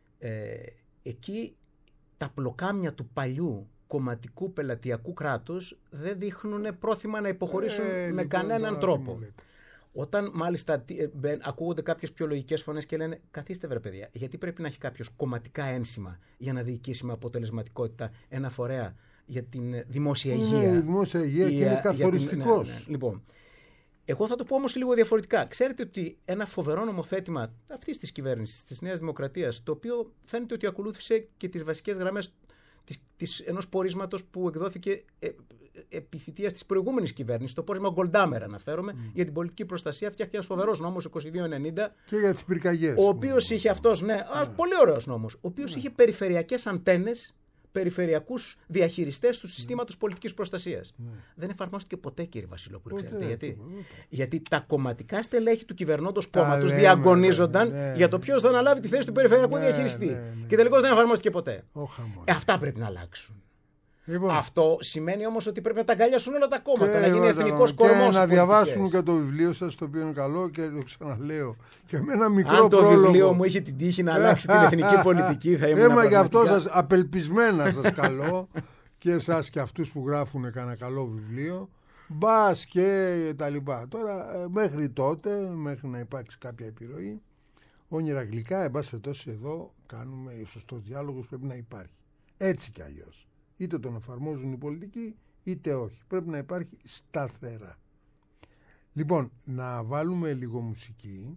εκεί τα πλοκάμια του παλιού κομματικού πελατειακού κράτους δεν δείχνουν πρόθυμα να υποχωρήσουν με κανέναν τρόπο. Όταν μάλιστα ακούγονται κάποιες πιο λογικές φωνές και λένε καθίστε βρε παιδιά, γιατί πρέπει να έχει κάποιος κομματικά ένσημα για να διοικήσει με αποτελεσματικότητα ένα φορέα για την δημόσια υγεία. Η δημόσια υγεία και είναι καθοριστικός. Λοιπόν, εγώ θα το πω όμως λίγο διαφορετικά. Ξέρετε ότι ένα φοβερό νομοθέτημα αυτής της κυβέρνησης, της Νέας Δημοκρατίας, το οποίο φαίνεται ότι ακολούθησε και τις βασικές γραμμές ενός πορίσματος που εκδόθηκε επί θητείας της προηγούμενης κυβέρνησης, το πόρισμα Γκολντάμερ αναφέρομαι, για την πολιτική προστασία, φτιάχτηκε ένας φοβερός νόμος 2290. Και για τις πυρκαγιές. Ο οποίος είχε αυτός, πολύ ωραίος νόμος, ο οποίος είχε περιφερειακές αντένες, περιφερειακούς διαχειριστές του συστήματος πολιτικής προστασίας. Δεν εφαρμόστηκε ποτέ, κύριε Βασιλόπουλο, ξέρετε γιατί? Γιατί τα κομματικά στελέχη του κυβερνώντος κόμματος διαγωνίζονταν για το ποιος θα αναλάβει τη θέση του περιφερειακού διαχειριστή. Και τελικώς δεν εφαρμόστηκε ποτέ. Αυτά πρέπει να αλλάξουν. Λοιπόν. Αυτό σημαίνει όμως ότι πρέπει να τα αγκαλιάσουν όλα τα κόμματα, να γίνει εθνικός κορμός. Και να διαβάσουν και το βιβλίο σας, το οποίο είναι καλό και το ξαναλέω. Και με ένα μικρό αν το πρόλογο. βιβλίο μου είχε την τύχη να αλλάξει την εθνική πολιτική, θα ήμουν πραγματικά. Γι' αυτό σας απελπισμένα σας καλώ και εσάς και αυτούς που γράφουν κανένα καλό βιβλίο. Μπας και τα λοιπά. Τώρα μέχρι τότε, μέχρι να υπάρξει κάποια επιρροή, όνειρα γλυκά, εν πάση περιπτώσει εδώ κάνουμε, ο σωστός διάλογος πρέπει να υπάρχει. Έτσι κι αλλιώς. Είτε τον εφαρμόζουν οι πολιτικοί, είτε όχι. Πρέπει να υπάρχει σταθερά. Λοιπόν, να βάλουμε λίγο μουσική.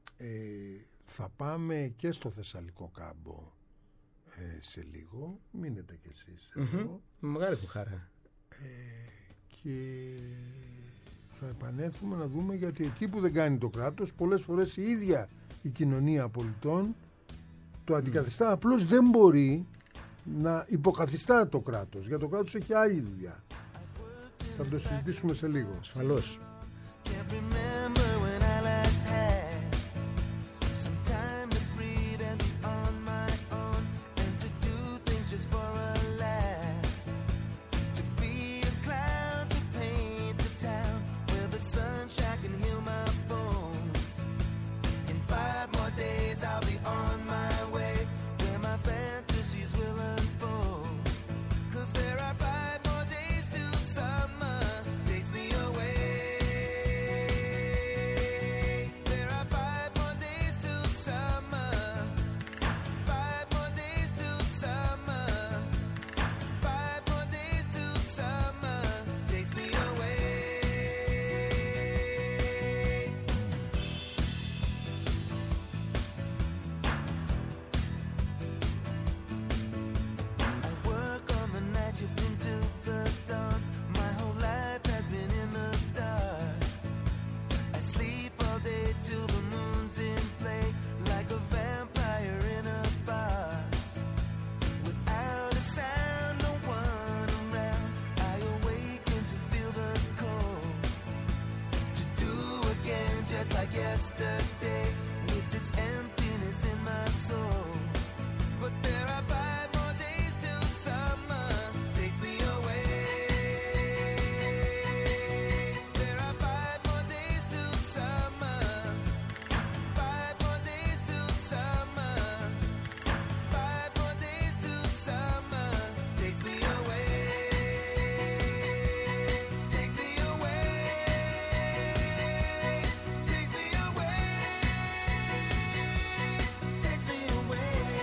Θα πάμε και στο Θεσσαλικό Κάμπο σε λίγο. Μείνετε κι εσείς εδώ. Μεγάλη μου χαρά. Και θα επανέλθουμε να δούμε, γιατί εκεί που δεν κάνει το κράτος, πολλές φορές η ίδια η κοινωνία πολιτών το αντικαθιστά. Απλώς δεν μπορεί να υποκαθιστά το κράτος. Για το κράτος έχει άλλη δουλειά. Θα το συζητήσουμε σε λίγο. Ασφαλώς. like yesterday, with this emptiness in my soul. But there are 5 more days till summer takes me away. There are 5 more days till summer. 5 more days till summer. 5 more days till summer takes me away. Takes me away. Takes me away. Takes me away.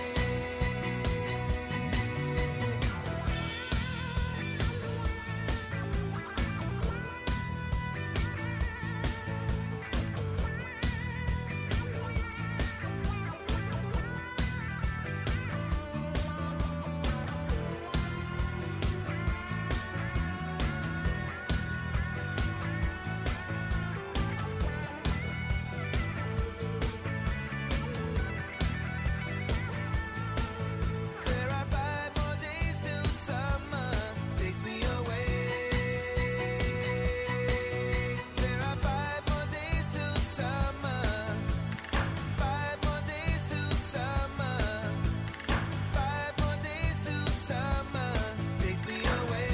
There are 5 more days till summer takes me away. There are 5 more days till summer. 5 more days till summer. 5 more days till summer takes me away.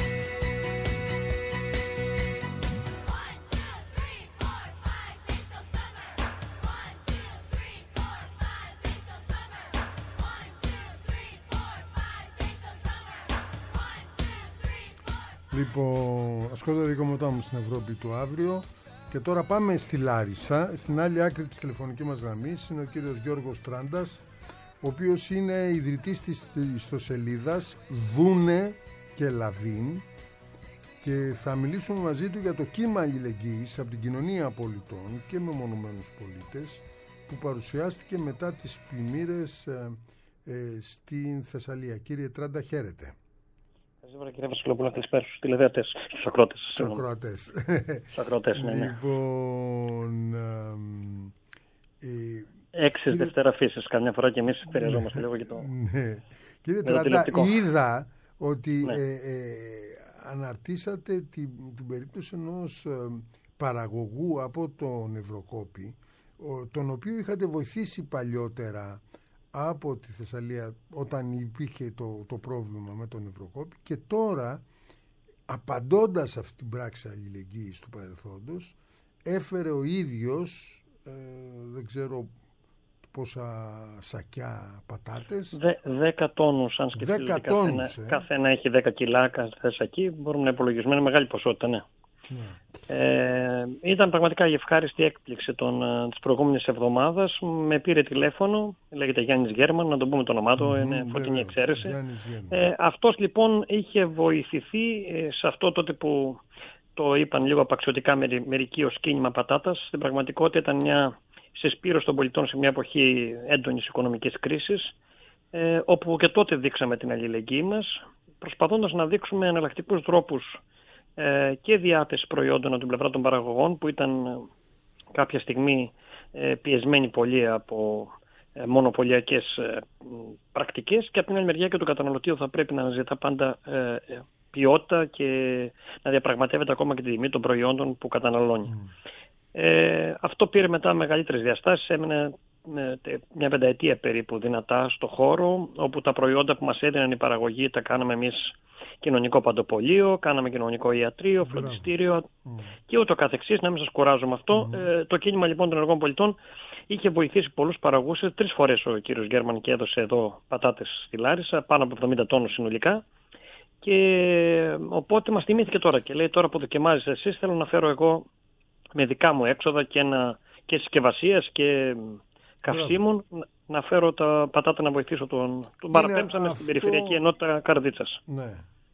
1, 2, 3, 4, 5 days till summer. 1, 2, 3, 4, 5 days till summer. 1, 2, 3, 4, 5 days till summer. 1, 2, 3, 4. Λοιπόν, ασκόντα δικαιώματά μου στην Ευρώπη του αύριο. Και τώρα πάμε στη Λάρισα. Στην άλλη άκρη της τηλεφωνικής μας γραμμής είναι ο κύριος Γιώργος Τράντας, ο οποίος είναι ιδρυτής της ιστοσελίδας Δούνε και Λαβίν, και θα μιλήσουμε μαζί του για το κύμα αλληλεγγύης από την κοινωνία πολιτών και μεμονωμένους πολίτες που παρουσιάστηκε μετά τις πλημμύρες στην Θεσσαλία. Κύριε Τράντα, χαίρετε. Καλησπέρα κύριε Βασιλόπουλο, καλησπέρα στους τηλεδεατές, στους ακρότες. Στους ακροατές. Στους ακρότες, ναι. Λοιπόν, 6 Δευτέρα φύσης, καμιά φορά και εμείς επηρεαζόμαστε λίγο και το... Ναι. Κύριε με το Τράντα, τηλεοπτικό. είδα ότι Ναι. αναρτήσατε την περίπτωση ενός παραγωγού από τον Ευρωκόπη, τον οποίο είχατε βοηθήσει παλιότερα από τη Θεσσαλία όταν υπήρχε το πρόβλημα με τον Ευρωκόπη, και τώρα, απαντώντας αυτή την πράξη αλληλεγγύης του παρελθόντος, έφερε ο ίδιος δεν ξέρω πόσα σακιά πατάτες. 10 τόνους, αν σκεφτείτε. 10 τόνους, καθένα έχει 10 κιλά κάθε σακί, μπορούμε να υπολογίσουμε, είναι μεγάλη ποσότητα, ναι. Ήταν πραγματικά η ευχάριστη έκπληξη της προηγούμενης εβδομάδας. Με πήρε τηλέφωνο, λέγεται Γιάννης Γέρμαν, να τον πούμε το όνομά του, είναι φωτεινή εξαίρεση. Αυτός λοιπόν είχε βοηθηθεί σε αυτό τότε που το είπαν λίγο απαξιωτικά μερικοί ως κίνημα πατάτας. Στην πραγματικότητα ήταν μια συσπήρωση των πολιτών σε μια εποχή έντονης οικονομικής κρίσης, όπου και τότε δείξαμε την αλληλεγγύη μας, προσπαθώντας να δείξουμε εναλλακτικούς τρόπους και διάθεση προϊόντων από την πλευρά των παραγωγών, που ήταν κάποια στιγμή πιεσμένοι πολύ από μονοπωλιακές πρακτικές, και από την άλλη μεριά και το καταναλωτή θα πρέπει να ζητά πάντα ποιότητα και να διαπραγματεύεται ακόμα και τη τιμή των προϊόντων που καταναλώνει. Αυτό πήρε μετά μεγαλύτερες διαστάσεις, έμενε μια πενταετία περίπου δυνατά στο χώρο, όπου τα προϊόντα που μας έδιναν η παραγωγή τα κάναμε εμείς κοινωνικό παντοπολείο, κάναμε κοινωνικό ιατρείο, φροντιστήριο και ούτω καθεξής. Να μην σας κουράζω με αυτό. Το κίνημα λοιπόν των ενεργών πολιτών είχε βοηθήσει πολλούς παραγωγούς. 3 φορές ο κύριος Γκέρμαν και έδωσε εδώ πατάτες στη Λάρισα, πάνω από 70 τόνους συνολικά. Και οπότε μας θυμήθηκε τώρα και λέει: τώρα που δοκιμάζεις εσείς, θέλω να φέρω εγώ με δικά μου έξοδα και συσκευασίας και καυσίμων, να φέρω τα πατάτα να βοηθήσω τον παραπέμψαμε στην Περιφερειακή Ενότητα Καρδίτσας. Ναι.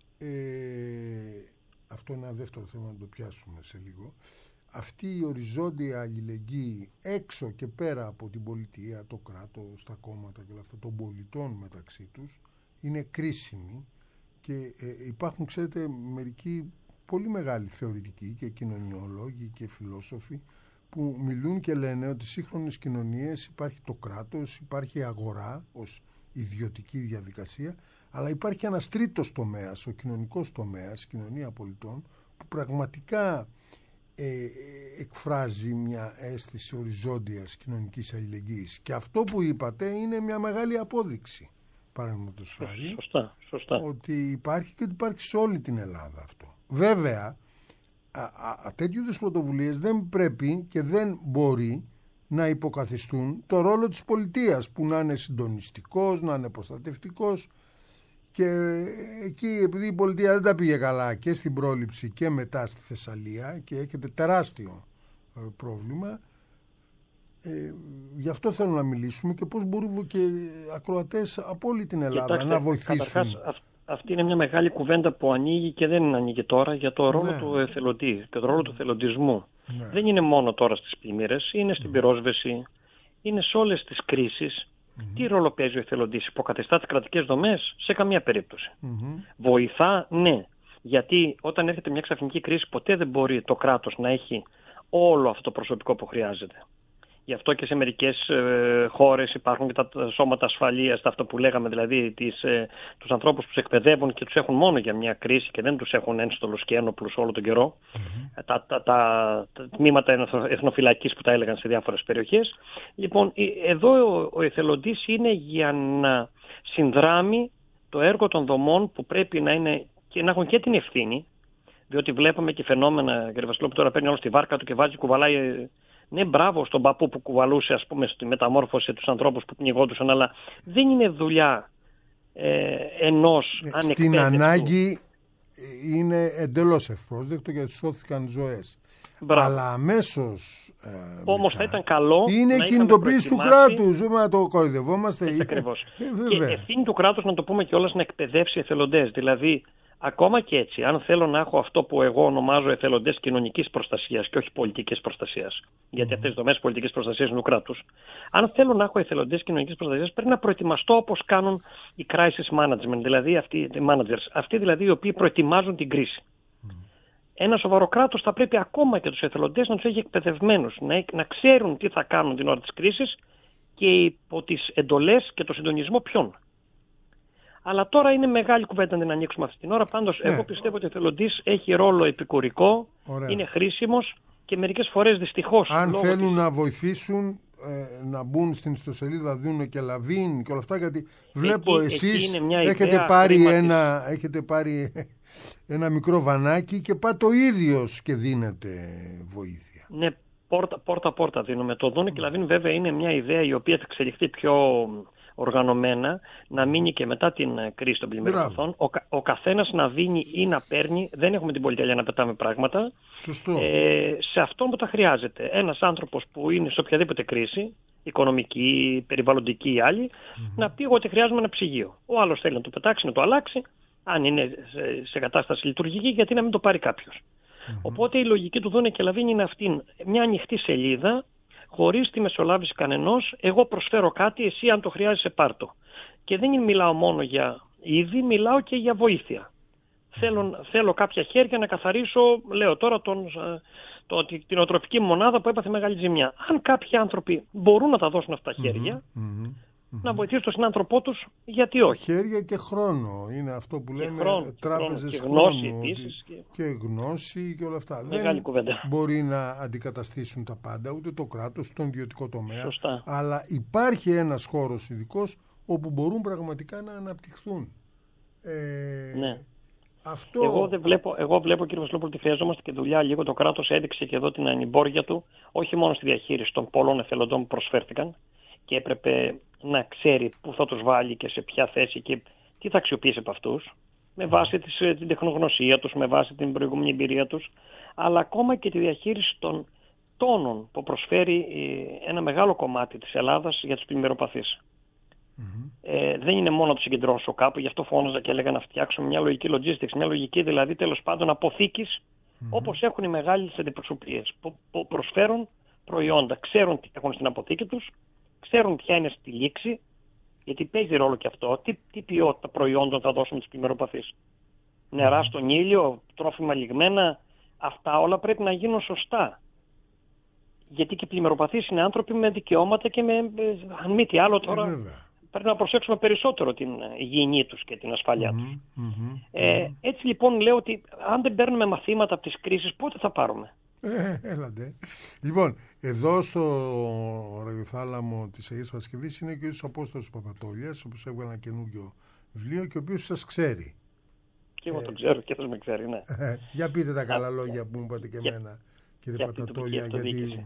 Αυτό είναι ένα δεύτερο θέμα, να το πιάσουμε σε λίγο. Αυτή η οριζόντια αλληλεγγύη έξω και πέρα από την πολιτεία, το κράτος, τα κόμματα και όλα αυτά, των πολιτών μεταξύ τους, είναι κρίσιμη, και υπάρχουν, ξέρετε, μερικοί πολύ μεγάλοι θεωρητικοί και κοινωνιολόγοι και φιλόσοφοι που μιλούν και λένε ότι στις σύγχρονες κοινωνίες υπάρχει το κράτος, υπάρχει αγορά ως ιδιωτική διαδικασία, αλλά υπάρχει ένας τρίτος τομέας, ο κοινωνικός τομέας, η κοινωνία πολιτών, που πραγματικά εκφράζει μια αίσθηση οριζόντιας κοινωνικής αλληλεγγύης. Και αυτό που είπατε είναι μια μεγάλη απόδειξη, παραδείγματος χάρη, σωστά. ότι υπάρχει και ότι υπάρχει σε όλη την Ελλάδα αυτό. Βέβαια, τέτοιου είδους πρωτοβουλίες δεν πρέπει και δεν μπορεί να υποκαθιστούν το ρόλο της πολιτείας, που να είναι συντονιστικός, να είναι προστατευτικός. Και εκεί, επειδή η πολιτεία δεν τα πήγε καλά και στην πρόληψη και μετά στη Θεσσαλία και έχετε τεράστιο πρόβλημα, γι' αυτό θέλω να μιλήσουμε και πώς μπορούν και ακροατές από όλη την Ελλάδα να βοηθήσουν. Καταρχάς, αυτή είναι μια μεγάλη κουβέντα που ανοίγει και δεν ανοίγει τώρα, για το ρόλο του εθελοντή και το ρόλο του εθελοντισμού. Ναι. Δεν είναι μόνο τώρα στις πλημμύρες, είναι στην πυρόσβεση, είναι σε όλες τις κρίσεις. Τι ρόλο παίζει ο εθελοντής? Υποκαθιστά τις κρατικές δομές? Σε καμία περίπτωση. Βοηθά? Ναι. Γιατί όταν έρχεται μια ξαφνική κρίση, ποτέ δεν μπορεί το κράτος να έχει όλο αυτό το προσωπικό που χρειάζεται. Γι' αυτό και σε μερικές χώρες υπάρχουν και τα σώματα ασφαλείας, αυτό που λέγαμε, δηλαδή τους ανθρώπους που τους εκπαιδεύουν και τους έχουν μόνο για μια κρίση και δεν τους έχουν ένστολους και ένοπλους όλο τον καιρό. Τα τμήματα εθνοφυλακής που τα έλεγαν σε διάφορες περιοχές. Λοιπόν, εδώ ο εθελοντής είναι για να συνδράμει το έργο των δομών που πρέπει να είναι και να έχουν και την ευθύνη, διότι βλέπαμε και φαινόμενα, κύριε Βασιλό, που τώρα παίρνει όλο στη βάρκα του και βάζει, κουβαλάει. Ναι, μπράβο στον παππού που κουβαλούσε, ας πούμε, στη μεταμόρφωση τους ανθρώπους που πνιγόντουσαν, αλλά δεν είναι δουλειά ενός ανεκπαίδευτου. Στην ανάγκη είναι εντελώς ευπρόσδεκτο, γιατί σώθηκαν ζωές. Μπράβο. Αλλά αμέσως όμως θα ήταν καλό είναι κινητοποίηση του κράτους, να το κοροϊδευόμαστε. Έτσι ακριβώς. Και ευθύνη του κράτους, να το πούμε κιόλας, να εκπαιδεύσει εθελοντές. Δηλαδή, ακόμα και έτσι, αν θέλω να έχω αυτό που εγώ ονομάζω εθελοντές κοινωνικής προστασίας και όχι πολιτικής προστασίας, γιατί αυτές οι δομές πολιτικής προστασίας είναι του κράτους, αν θέλω να έχω εθελοντές κοινωνικής προστασίας, πρέπει να προετοιμαστώ όπως κάνουν οι crisis management, δηλαδή οι managers, αυτοί δηλαδή οι οποίοι προετοιμάζουν την κρίση. Ένα σοβαρό κράτος θα πρέπει ακόμα και τους εθελοντές να τους έχει εκπαιδευμένους, να ξέρουν τι θα κάνουν την ώρα της κρίσης και υπό τις εντολές και το συντονισμό ποιον. Αλλά τώρα είναι μεγάλη κουβέντα να την ανοίξουμε αυτή την ώρα. Πάντως, εγώ πιστεύω ότι ο εθελοντής έχει ρόλο επικουρικό, είναι χρήσιμος και μερικές φορές δυστυχώς. Αν θέλουν να βοηθήσουν, να μπουν στην ιστοσελίδα Δούνε και Λαβίν και όλα αυτά, γιατί βλέπω εσείς έχετε πάρει ένα μικρό βανάκι και πάτε ο ίδιος και δίνετε βοήθεια. Ναι, πόρτα δίνουμε. Το Δούνε και Λαβίν βέβαια είναι μια ιδέα η οποία θα εξελιχθεί πιο οργανωμένα, να μείνει και μετά την κρίση των πλημμυρών. Ο καθένας να δίνει ή να παίρνει, δεν έχουμε την πολυτέλεια να πετάμε πράγματα. Σε αυτόν που τα χρειάζεται. Ένας άνθρωπος που είναι σε οποιαδήποτε κρίση, οικονομική, περιβαλλοντική ή άλλη, να πει ότι χρειάζομαι ένα ψυγείο. Ο άλλος θέλει να το πετάξει, να το αλλάξει, αν είναι σε κατάσταση λειτουργική, γιατί να μην το πάρει κάποιος. Οπότε η λογική του Δούνε και Λαβίν είναι αυτή, μια ανοιχτή σελίδα, χωρίς τη μεσολάβηση κανενός, εγώ προσφέρω κάτι, εσύ αν το χρειάζεσαι πάρτο. Και δεν μιλάω μόνο για είδη, μιλάω και για βοήθεια. Θέλω κάποια χέρια να καθαρίσω, λέω τώρα, την οτροφική μονάδα που έπαθε μεγάλη ζημιά. Αν κάποιοι άνθρωποι μπορούν να τα δώσουν αυτά τα χέρια, να βοηθήσουν τον συνάνθρωπό τους, γιατί όχι. Χέρια και χρόνο είναι αυτό που λέμε, τράπεζες χρόνου. Και γνώση επίσης. Και γνώση και όλα αυτά. Μεγάλη κουβέντα. Μπορεί να αντικαταστήσουν τα πάντα, ούτε το κράτος, τον ιδιωτικό τομέα. Σωστά. Αλλά υπάρχει ένας χώρος ειδικός όπου μπορούν πραγματικά να αναπτυχθούν. Ναι. Αυτό... Εγώ βλέπω, κύριε Βασιλόπουλο, ότι χρειαζόμαστε και δουλειά λίγο. Το κράτος έδειξε και εδώ την ανημπόρια του, όχι μόνο στη διαχείριση των πολλών εθελοντών που προσφέρθηκαν, και έπρεπε να ξέρει πού θα τους βάλει και σε ποια θέση και τι θα αξιοποιήσει από αυτούς, με βάση την τεχνογνωσία τους, με βάση την προηγούμενη εμπειρία τους, αλλά ακόμα και τη διαχείριση των τόνων που προσφέρει ένα μεγάλο κομμάτι της Ελλάδας για τους πλημμυροπαθείς. Δεν είναι μόνο να τους συγκεντρώσω κάπου, γι' αυτό φώναζα και έλεγα να φτιάξουμε μια λογική logistics, μια λογική δηλαδή τέλος πάντων αποθήκης, όπως έχουν οι μεγάλες αντιπροσωπείες που προσφέρουν προϊόντα, ξέρουν τι έχουν στην αποθήκη τους, ξέρουν ποια είναι στη λήξη, γιατί παίζει ρόλο και αυτό, τι ποιότητα προϊόντων θα δώσουμε στους πλημμυροπαθείς. Νερά στον ήλιο, τρόφιμα λιγμένα, αυτά όλα πρέπει να γίνουν σωστά. Γιατί και οι πλημμυροπαθείς είναι άνθρωποι με δικαιώματα και αν μη τι άλλο τώρα, πρέπει να προσέξουμε περισσότερο την υγιεινή τους και την ασφάλειά τους. Έτσι λοιπόν λέω ότι αν δεν παίρνουμε μαθήματα από τις κρίσεις, πότε θα πάρουμε. Έλατε. Λοιπόν, εδώ στο ραδιοθάλαμο της Αγίας Παρασκευής είναι και ο Απόστολος Παπατόλιας, ο οποίος έβγαλε ένα καινούργιο βιβλίο και ο οποίος σας ξέρει. Και εγώ τον ξέρω και αυτός με ξέρει, ναι. Για πείτε τα καλά λόγια που μου είπατε και εμένα, κύριε Παπατόλια, για τις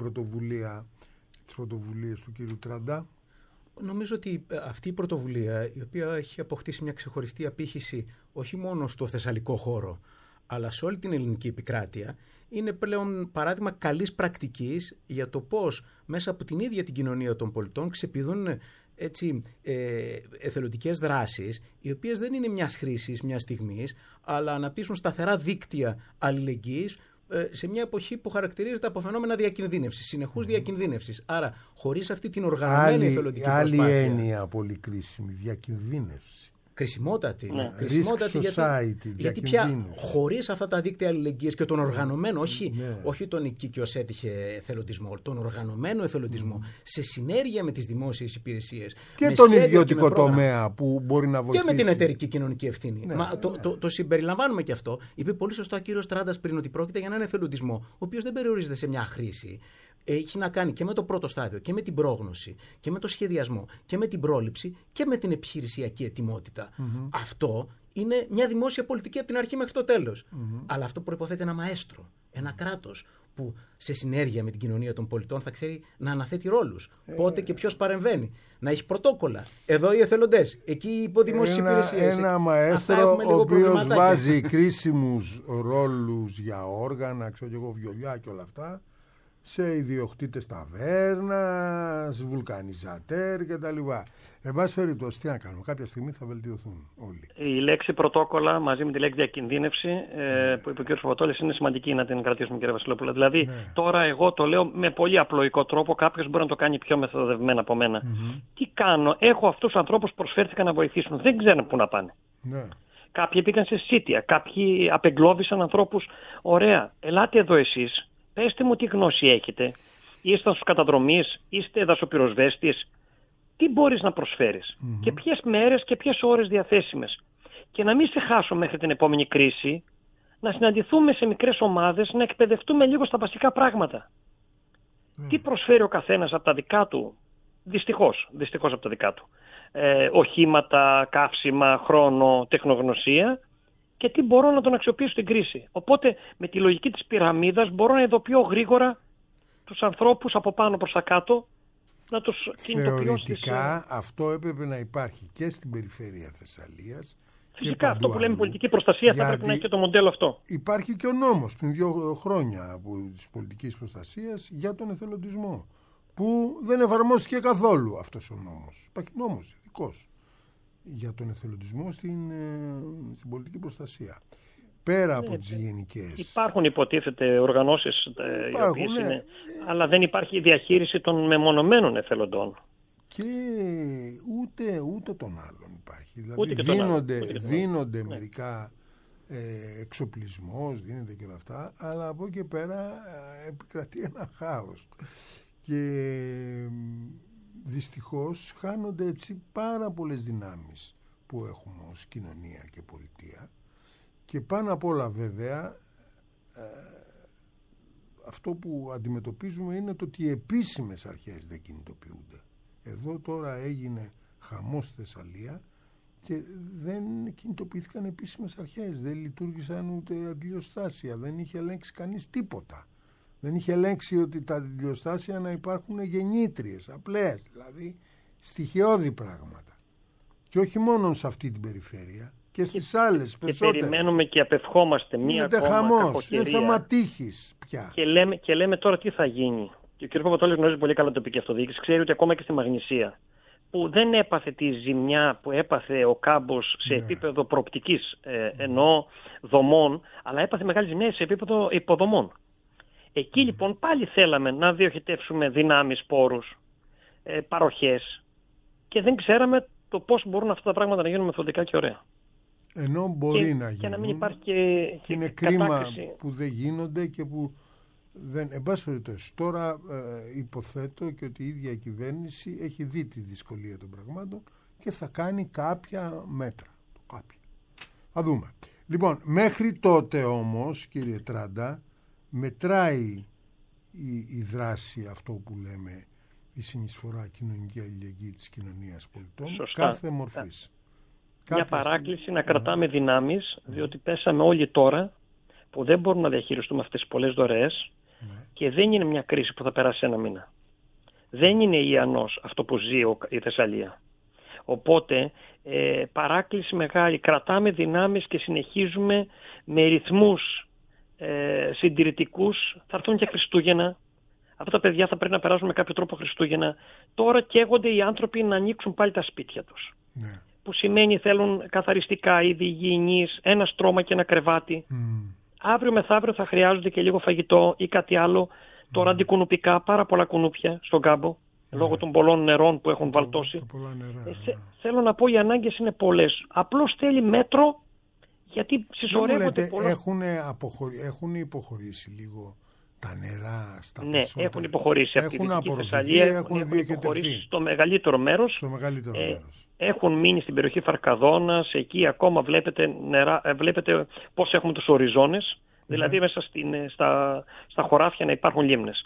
πρωτοβουλίες του κύριου Τράντα. Νομίζω ότι αυτή η πρωτοβουλία, η οποία έχει αποκτήσει μια ξεχωριστή απήχηση όχι μόνο στο θεσσαλικό χώρο, αλλά σε όλη την ελληνική επικράτεια, είναι πλέον παράδειγμα καλής πρακτικής για το πώς μέσα από την ίδια την κοινωνία των πολιτών ξεπηδούν έτσι, εθελοντικές δράσεις, οι οποίες δεν είναι μιας χρήσης, μιας στιγμής, αλλά αναπτύσσουν σταθερά δίκτυα αλληλεγγύης σε μια εποχή που χαρακτηρίζεται από φαινόμενα διακινδύνευσης, συνεχούς διακινδύνευσης. Άρα, χωρίς αυτή την οργανωμένη εθελοντική προσπάθεια. Άλλη έννοια πολύ κρίσιμη, διακινδύνευση. Κρισιμότατη. Ναι. Κρισιμότατη γιατί πια χωρίς αυτά τα δίκτυα αλληλεγγύης και τον οργανωμένο, όχι τον οικίκιο έτυχε εθελοντισμό, τον οργανωμένο εθελοντισμό σε συνέργεια με τις δημόσιες υπηρεσίες. Και τον ιδιωτικό τομέα που μπορεί να βοηθήσει. Και με την εταιρική κοινωνική ευθύνη. Ναι, το συμπεριλαμβάνουμε και αυτό. Είπε πολύ σωστά ο κύριος Τράντας πριν ότι πρόκειται για έναν εθελοντισμό, ο οποίος δεν περιορίζεται σε μια χρήση. Έχει να κάνει και με το πρώτο στάδιο και με την πρόγνωση και με το σχεδιασμό και με την πρόληψη και με την επιχειρησιακή ετοιμότητα. Αυτό είναι μια δημόσια πολιτική από την αρχή μέχρι το τέλος. Αλλά αυτό προϋποθέτει ένα μαέστρο, ένα κράτος που σε συνέργεια με την κοινωνία των πολιτών θα ξέρει να αναθέτει ρόλους. Πότε και ποιος παρεμβαίνει. Να έχει πρωτόκολλα. Εδώ οι εθελοντές, εκεί οι υποδημόσιες υπηρεσίες. Ένα μαέστρο ο οποίος βάζει κρίσιμους ρόλους για όργανα, ξέρω εγώ, βιολιά και όλα αυτά, σε ιδιοκτήτες ταβέρνας, βουλκανιζατέρ κτλ. Εν πάση περιπτώσει, τι να κάνουμε, κάποια στιγμή θα βελτιωθούν όλοι. Η λέξη πρωτόκολλα μαζί με τη λέξη διακινδύνευση που είπε ο κ. Παπατόλης είναι σημαντική να την κρατήσουμε, κύριε Βασιλόπουλο. Δηλαδή, τώρα εγώ το λέω με πολύ απλοϊκό τρόπο, κάποιος μπορεί να το κάνει πιο μεθοδευμένα από μένα. Τι κάνω, έχω αυτούς τους ανθρώπους που προσφέρθηκαν να βοηθήσουν, δεν ξέρουν πού να πάνε. Κάποιοι πήγαν σε σίτια, κάποιοι απεγκλώβησαν ανθρώπους. Ωραία, ελάτε εδώ εσείς. Πέστε μου τι γνώση έχετε, είστε στους καταδρομείς, είστε δασοπυροσβέστης, τι μπορείς να προσφέρεις και ποιες μέρες και ποιες ώρες διαθέσιμες. Και να μην σε χάσω μέχρι την επόμενη κρίση, να συναντηθούμε σε μικρές ομάδες, να εκπαιδευτούμε λίγο στα βασικά πράγματα. Τι προσφέρει ο καθένας από τα δικά του, δυστυχώς από τα δικά του, οχήματα, καύσιμα, χρόνο, τεχνογνωσία, και τι μπορώ να τον αξιοποιήσω στην κρίση. Οπότε με τη λογική της πυραμίδας μπορώ να ειδοποιώ γρήγορα τους ανθρώπους από πάνω προς τα κάτω, να τους κινητοποιώ. Θεωρητικά αυτό έπρεπε να υπάρχει και στην περιφέρεια Θεσσαλίας. Φυσικά αυτό που λέμε πολιτική προστασία θα πρέπει να έχει και το μοντέλο αυτό. Υπάρχει και ο νόμος πριν 2 χρόνια της πολιτικής προστασίας για τον εθελοντισμό, που δεν εφαρμόστηκε καθόλου αυτός ο νόμος. Υπάρχει νόμος ειδικός για τον εθελοντισμό στην πολιτική προστασία. Πέρα από τις γενικές. Υπάρχουν υποτίθεται οργανώσεις οι οποίες είναι, αλλά δεν υπάρχει διαχείριση των μεμονωμένων εθελοντών. Και ούτε των άλλων υπάρχει. Δηλαδή δίνονται μερικά εξοπλισμός, δίνεται και όλα αυτά, αλλά από εκεί και πέρα επικρατεί ένα χάος. Και δυστυχώς χάνονται έτσι πάρα πολλές δυνάμεις που έχουμε ως κοινωνία και πολιτεία, και πάνω απ' όλα βέβαια αυτό που αντιμετωπίζουμε είναι το ότι οι επίσημες αρχές δεν κινητοποιούνται. Εδώ τώρα έγινε χαμός στη Θεσσαλία και δεν κινητοποιήθηκαν επίσημες αρχές, δεν λειτουργήσαν ούτε αντιλιοστάσια, δεν είχε ελέγξει κανείς τίποτα. Δεν είχε ελέγξει ότι τα αντιλιοστάσια να υπάρχουν γεννήτριες, απλές, δηλαδή στοιχειώδη πράγματα. Και όχι μόνο σε αυτή την περιφέρεια, και στις άλλες περισσότερες. Και περιμένουμε και απευχόμαστε μία ακόμα κακοκαιρία. Είναι θέμα τύχης πια. Και λέμε τώρα τι θα γίνει. Και ο κ. Παπατόλης γνωρίζει πολύ καλά τοπική αυτοδιοίκηση. Ξέρει ότι ακόμα και στη Μαγνησία, που δεν έπαθε τη ζημιά που έπαθε ο κάμπος σε επίπεδο προοπτικής, εννοώ δομών, αλλά έπαθε μεγάλη ζημιά σε επίπεδο υποδομών. Εκεί λοιπόν πάλι θέλαμε να διοχετεύσουμε δυνάμεις, πόρους, παροχές, και δεν ξέραμε το πώς μπορούν αυτά τα πράγματα να γίνουν μεθοδικά και ωραία. Ενώ μπορεί να γίνουν. Και να μην υπάρχει και είναι κρίμα που δεν γίνονται και που δεν. Εν πάση περιπτώσει, τώρα υποθέτω και ότι η ίδια η κυβέρνηση έχει δει τη δυσκολία των πραγμάτων και θα κάνει κάποια μέτρα. Θα δούμε. Λοιπόν, μέχρι τότε όμως, κύριε Τράντα, μετράει η δράση, αυτό που λέμε, η συνεισφορά κοινωνική αλληλεγγύη της κοινωνίας πολιτών. Σωστά. Κάθε μορφής. Μια παράκληση να κρατάμε δυνάμεις, διότι πέσαμε όλοι τώρα που δεν μπορούμε να διαχειριστούμε αυτές τις πολλές δωρεές και δεν είναι μια κρίση που θα περάσει ένα μήνα. Δεν είναι ιανός αυτό που ζει η Θεσσαλία. Οπότε παράκληση μεγάλη, κρατάμε δυνάμεις και συνεχίζουμε με ρυθμούς συντηρητικούς. Θα έρθουν και Χριστούγεννα. Αυτά τα παιδιά θα πρέπει να περάσουν με κάποιο τρόπο Χριστούγεννα. Τώρα καίγονται οι άνθρωποι να ανοίξουν πάλι τα σπίτια τους. Ναι. Που σημαίνει θέλουν καθαριστικά είδη υγιεινής, ένα στρώμα και ένα κρεβάτι. Αύριο μεθαύριο θα χρειάζονται και λίγο φαγητό ή κάτι άλλο. Τώρα αντικουνουπικά, πάρα πολλά κουνούπια στον κάμπο, λόγω των πολλών νερών που έχουν βαλτώσει. Θέλω να πω, οι ανάγκες είναι πολλές. Απλώς θέλει μέτρο, γιατί συσσωρεύονται πολλά. Έχουν υποχωρήσει λίγο τα νερά στα Ναι, περισσότερα. έχουν υποχωρήσει. Από τη Δυτική Θεσσαλία έχουν υποχωρήσει στο μεγαλύτερο μέρος. Έχουν μείνει στην περιοχή Φαρκαδόνας. Εκεί ακόμα βλέπετε πώς έχουμε τους οριζόνες. Δηλαδή μέσα στα χωράφια να υπάρχουν λίμνες.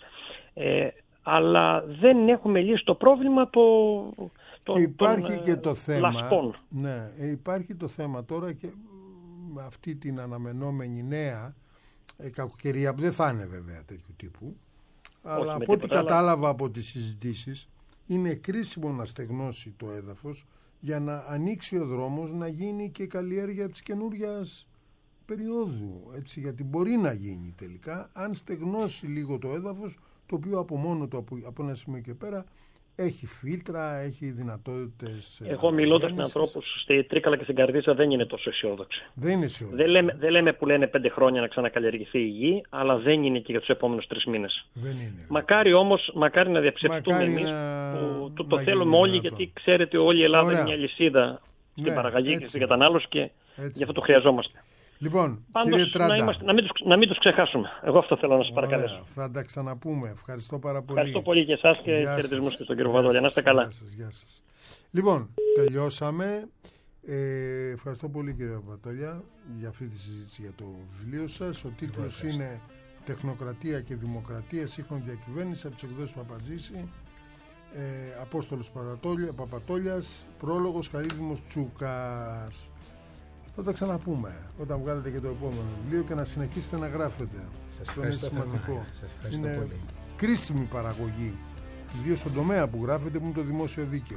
Αλλά δεν έχουμε λύσει το πρόβλημα και υπάρχει και το θέμα, λασπών. Ναι, υπάρχει το θέμα τώρα και με αυτή την αναμενόμενη νέα κακοκαιρία, που δεν θα είναι βέβαια τέτοιου τύπου, αλλά από ό,τι κατάλαβα από τις συζητήσεις, είναι κρίσιμο να στεγνώσει το έδαφος για να ανοίξει ο δρόμος, να γίνει και καλλιέργεια της καινούριας περίοδου, έτσι, γιατί μπορεί να γίνει τελικά αν στεγνώσει λίγο το έδαφος, το οποίο από μόνο του από ένα σημείο και πέρα έχει φίλτρα, έχει δυνατότητες. Εγώ μιλώντας με ανθρώπους στη Τρίκαλα και στην Καρδίτσα δεν είναι τόσο αισιόδοξοι. Δεν είναι αισιόδοξοι. Δεν λέμε που λένε 5 χρόνια να ξανακαλλιεργηθεί η γη, αλλά δεν είναι και για τους επόμενους 3 μήνες. Δεν είναι. Μακάρι να διαψευστούμε εμείς που το θέλουμε όλοι, γιατί ξέρετε όλη η Ελλάδα είναι μια λυσίδα στην παραγωγή και στην κατανάλωση και γι' αυτό το χρειαζόμαστε. Λοιπόν, πάντως, κύριε Τράντα, να μην τους ξεχάσουμε. Εγώ αυτό θέλω να σας παρακαλέσω. Θα τα ξαναπούμε. Ευχαριστώ πάρα πολύ. Ευχαριστώ πολύ και εσάς και χαιρετισμούς και στον κύριο Παπατόλια. Να είστε καλά. Γεια σας. Λοιπόν, τελειώσαμε. Ευχαριστώ πολύ, κύριε Παπατόλια, για αυτή τη συζήτηση για το βιβλίο σας. Ο τίτλος είναι «Τεχνοκρατία και Δημοκρατία, σύγχρονη διακυβέρνηση», από τις εκδόσεις Παπαζήση. Απόστολος Παπατόλιας, πρόλογος Χαρίδημος Τσούκας. Θα τα ξαναπούμε όταν βγάλετε και το επόμενο βιβλίο και να συνεχίσετε να γράφετε. Σας ευχαριστώ. Σας ευχαριστώ είναι πολύ. Κρίσιμη παραγωγή, ιδίως στον τομέα που γράφετε, που είναι το δημόσιο δίκαιο.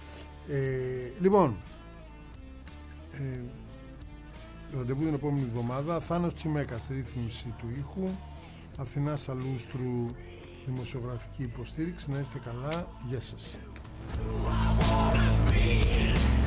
Λοιπόν, ραντεβού την επόμενη εβδομάδα. Θάνος Τσιμέκας, ρύθμιση του ήχου. Αθηνά Σαλούστρου, δημοσιογραφική υποστήριξη. Να είστε καλά. Γεια σας.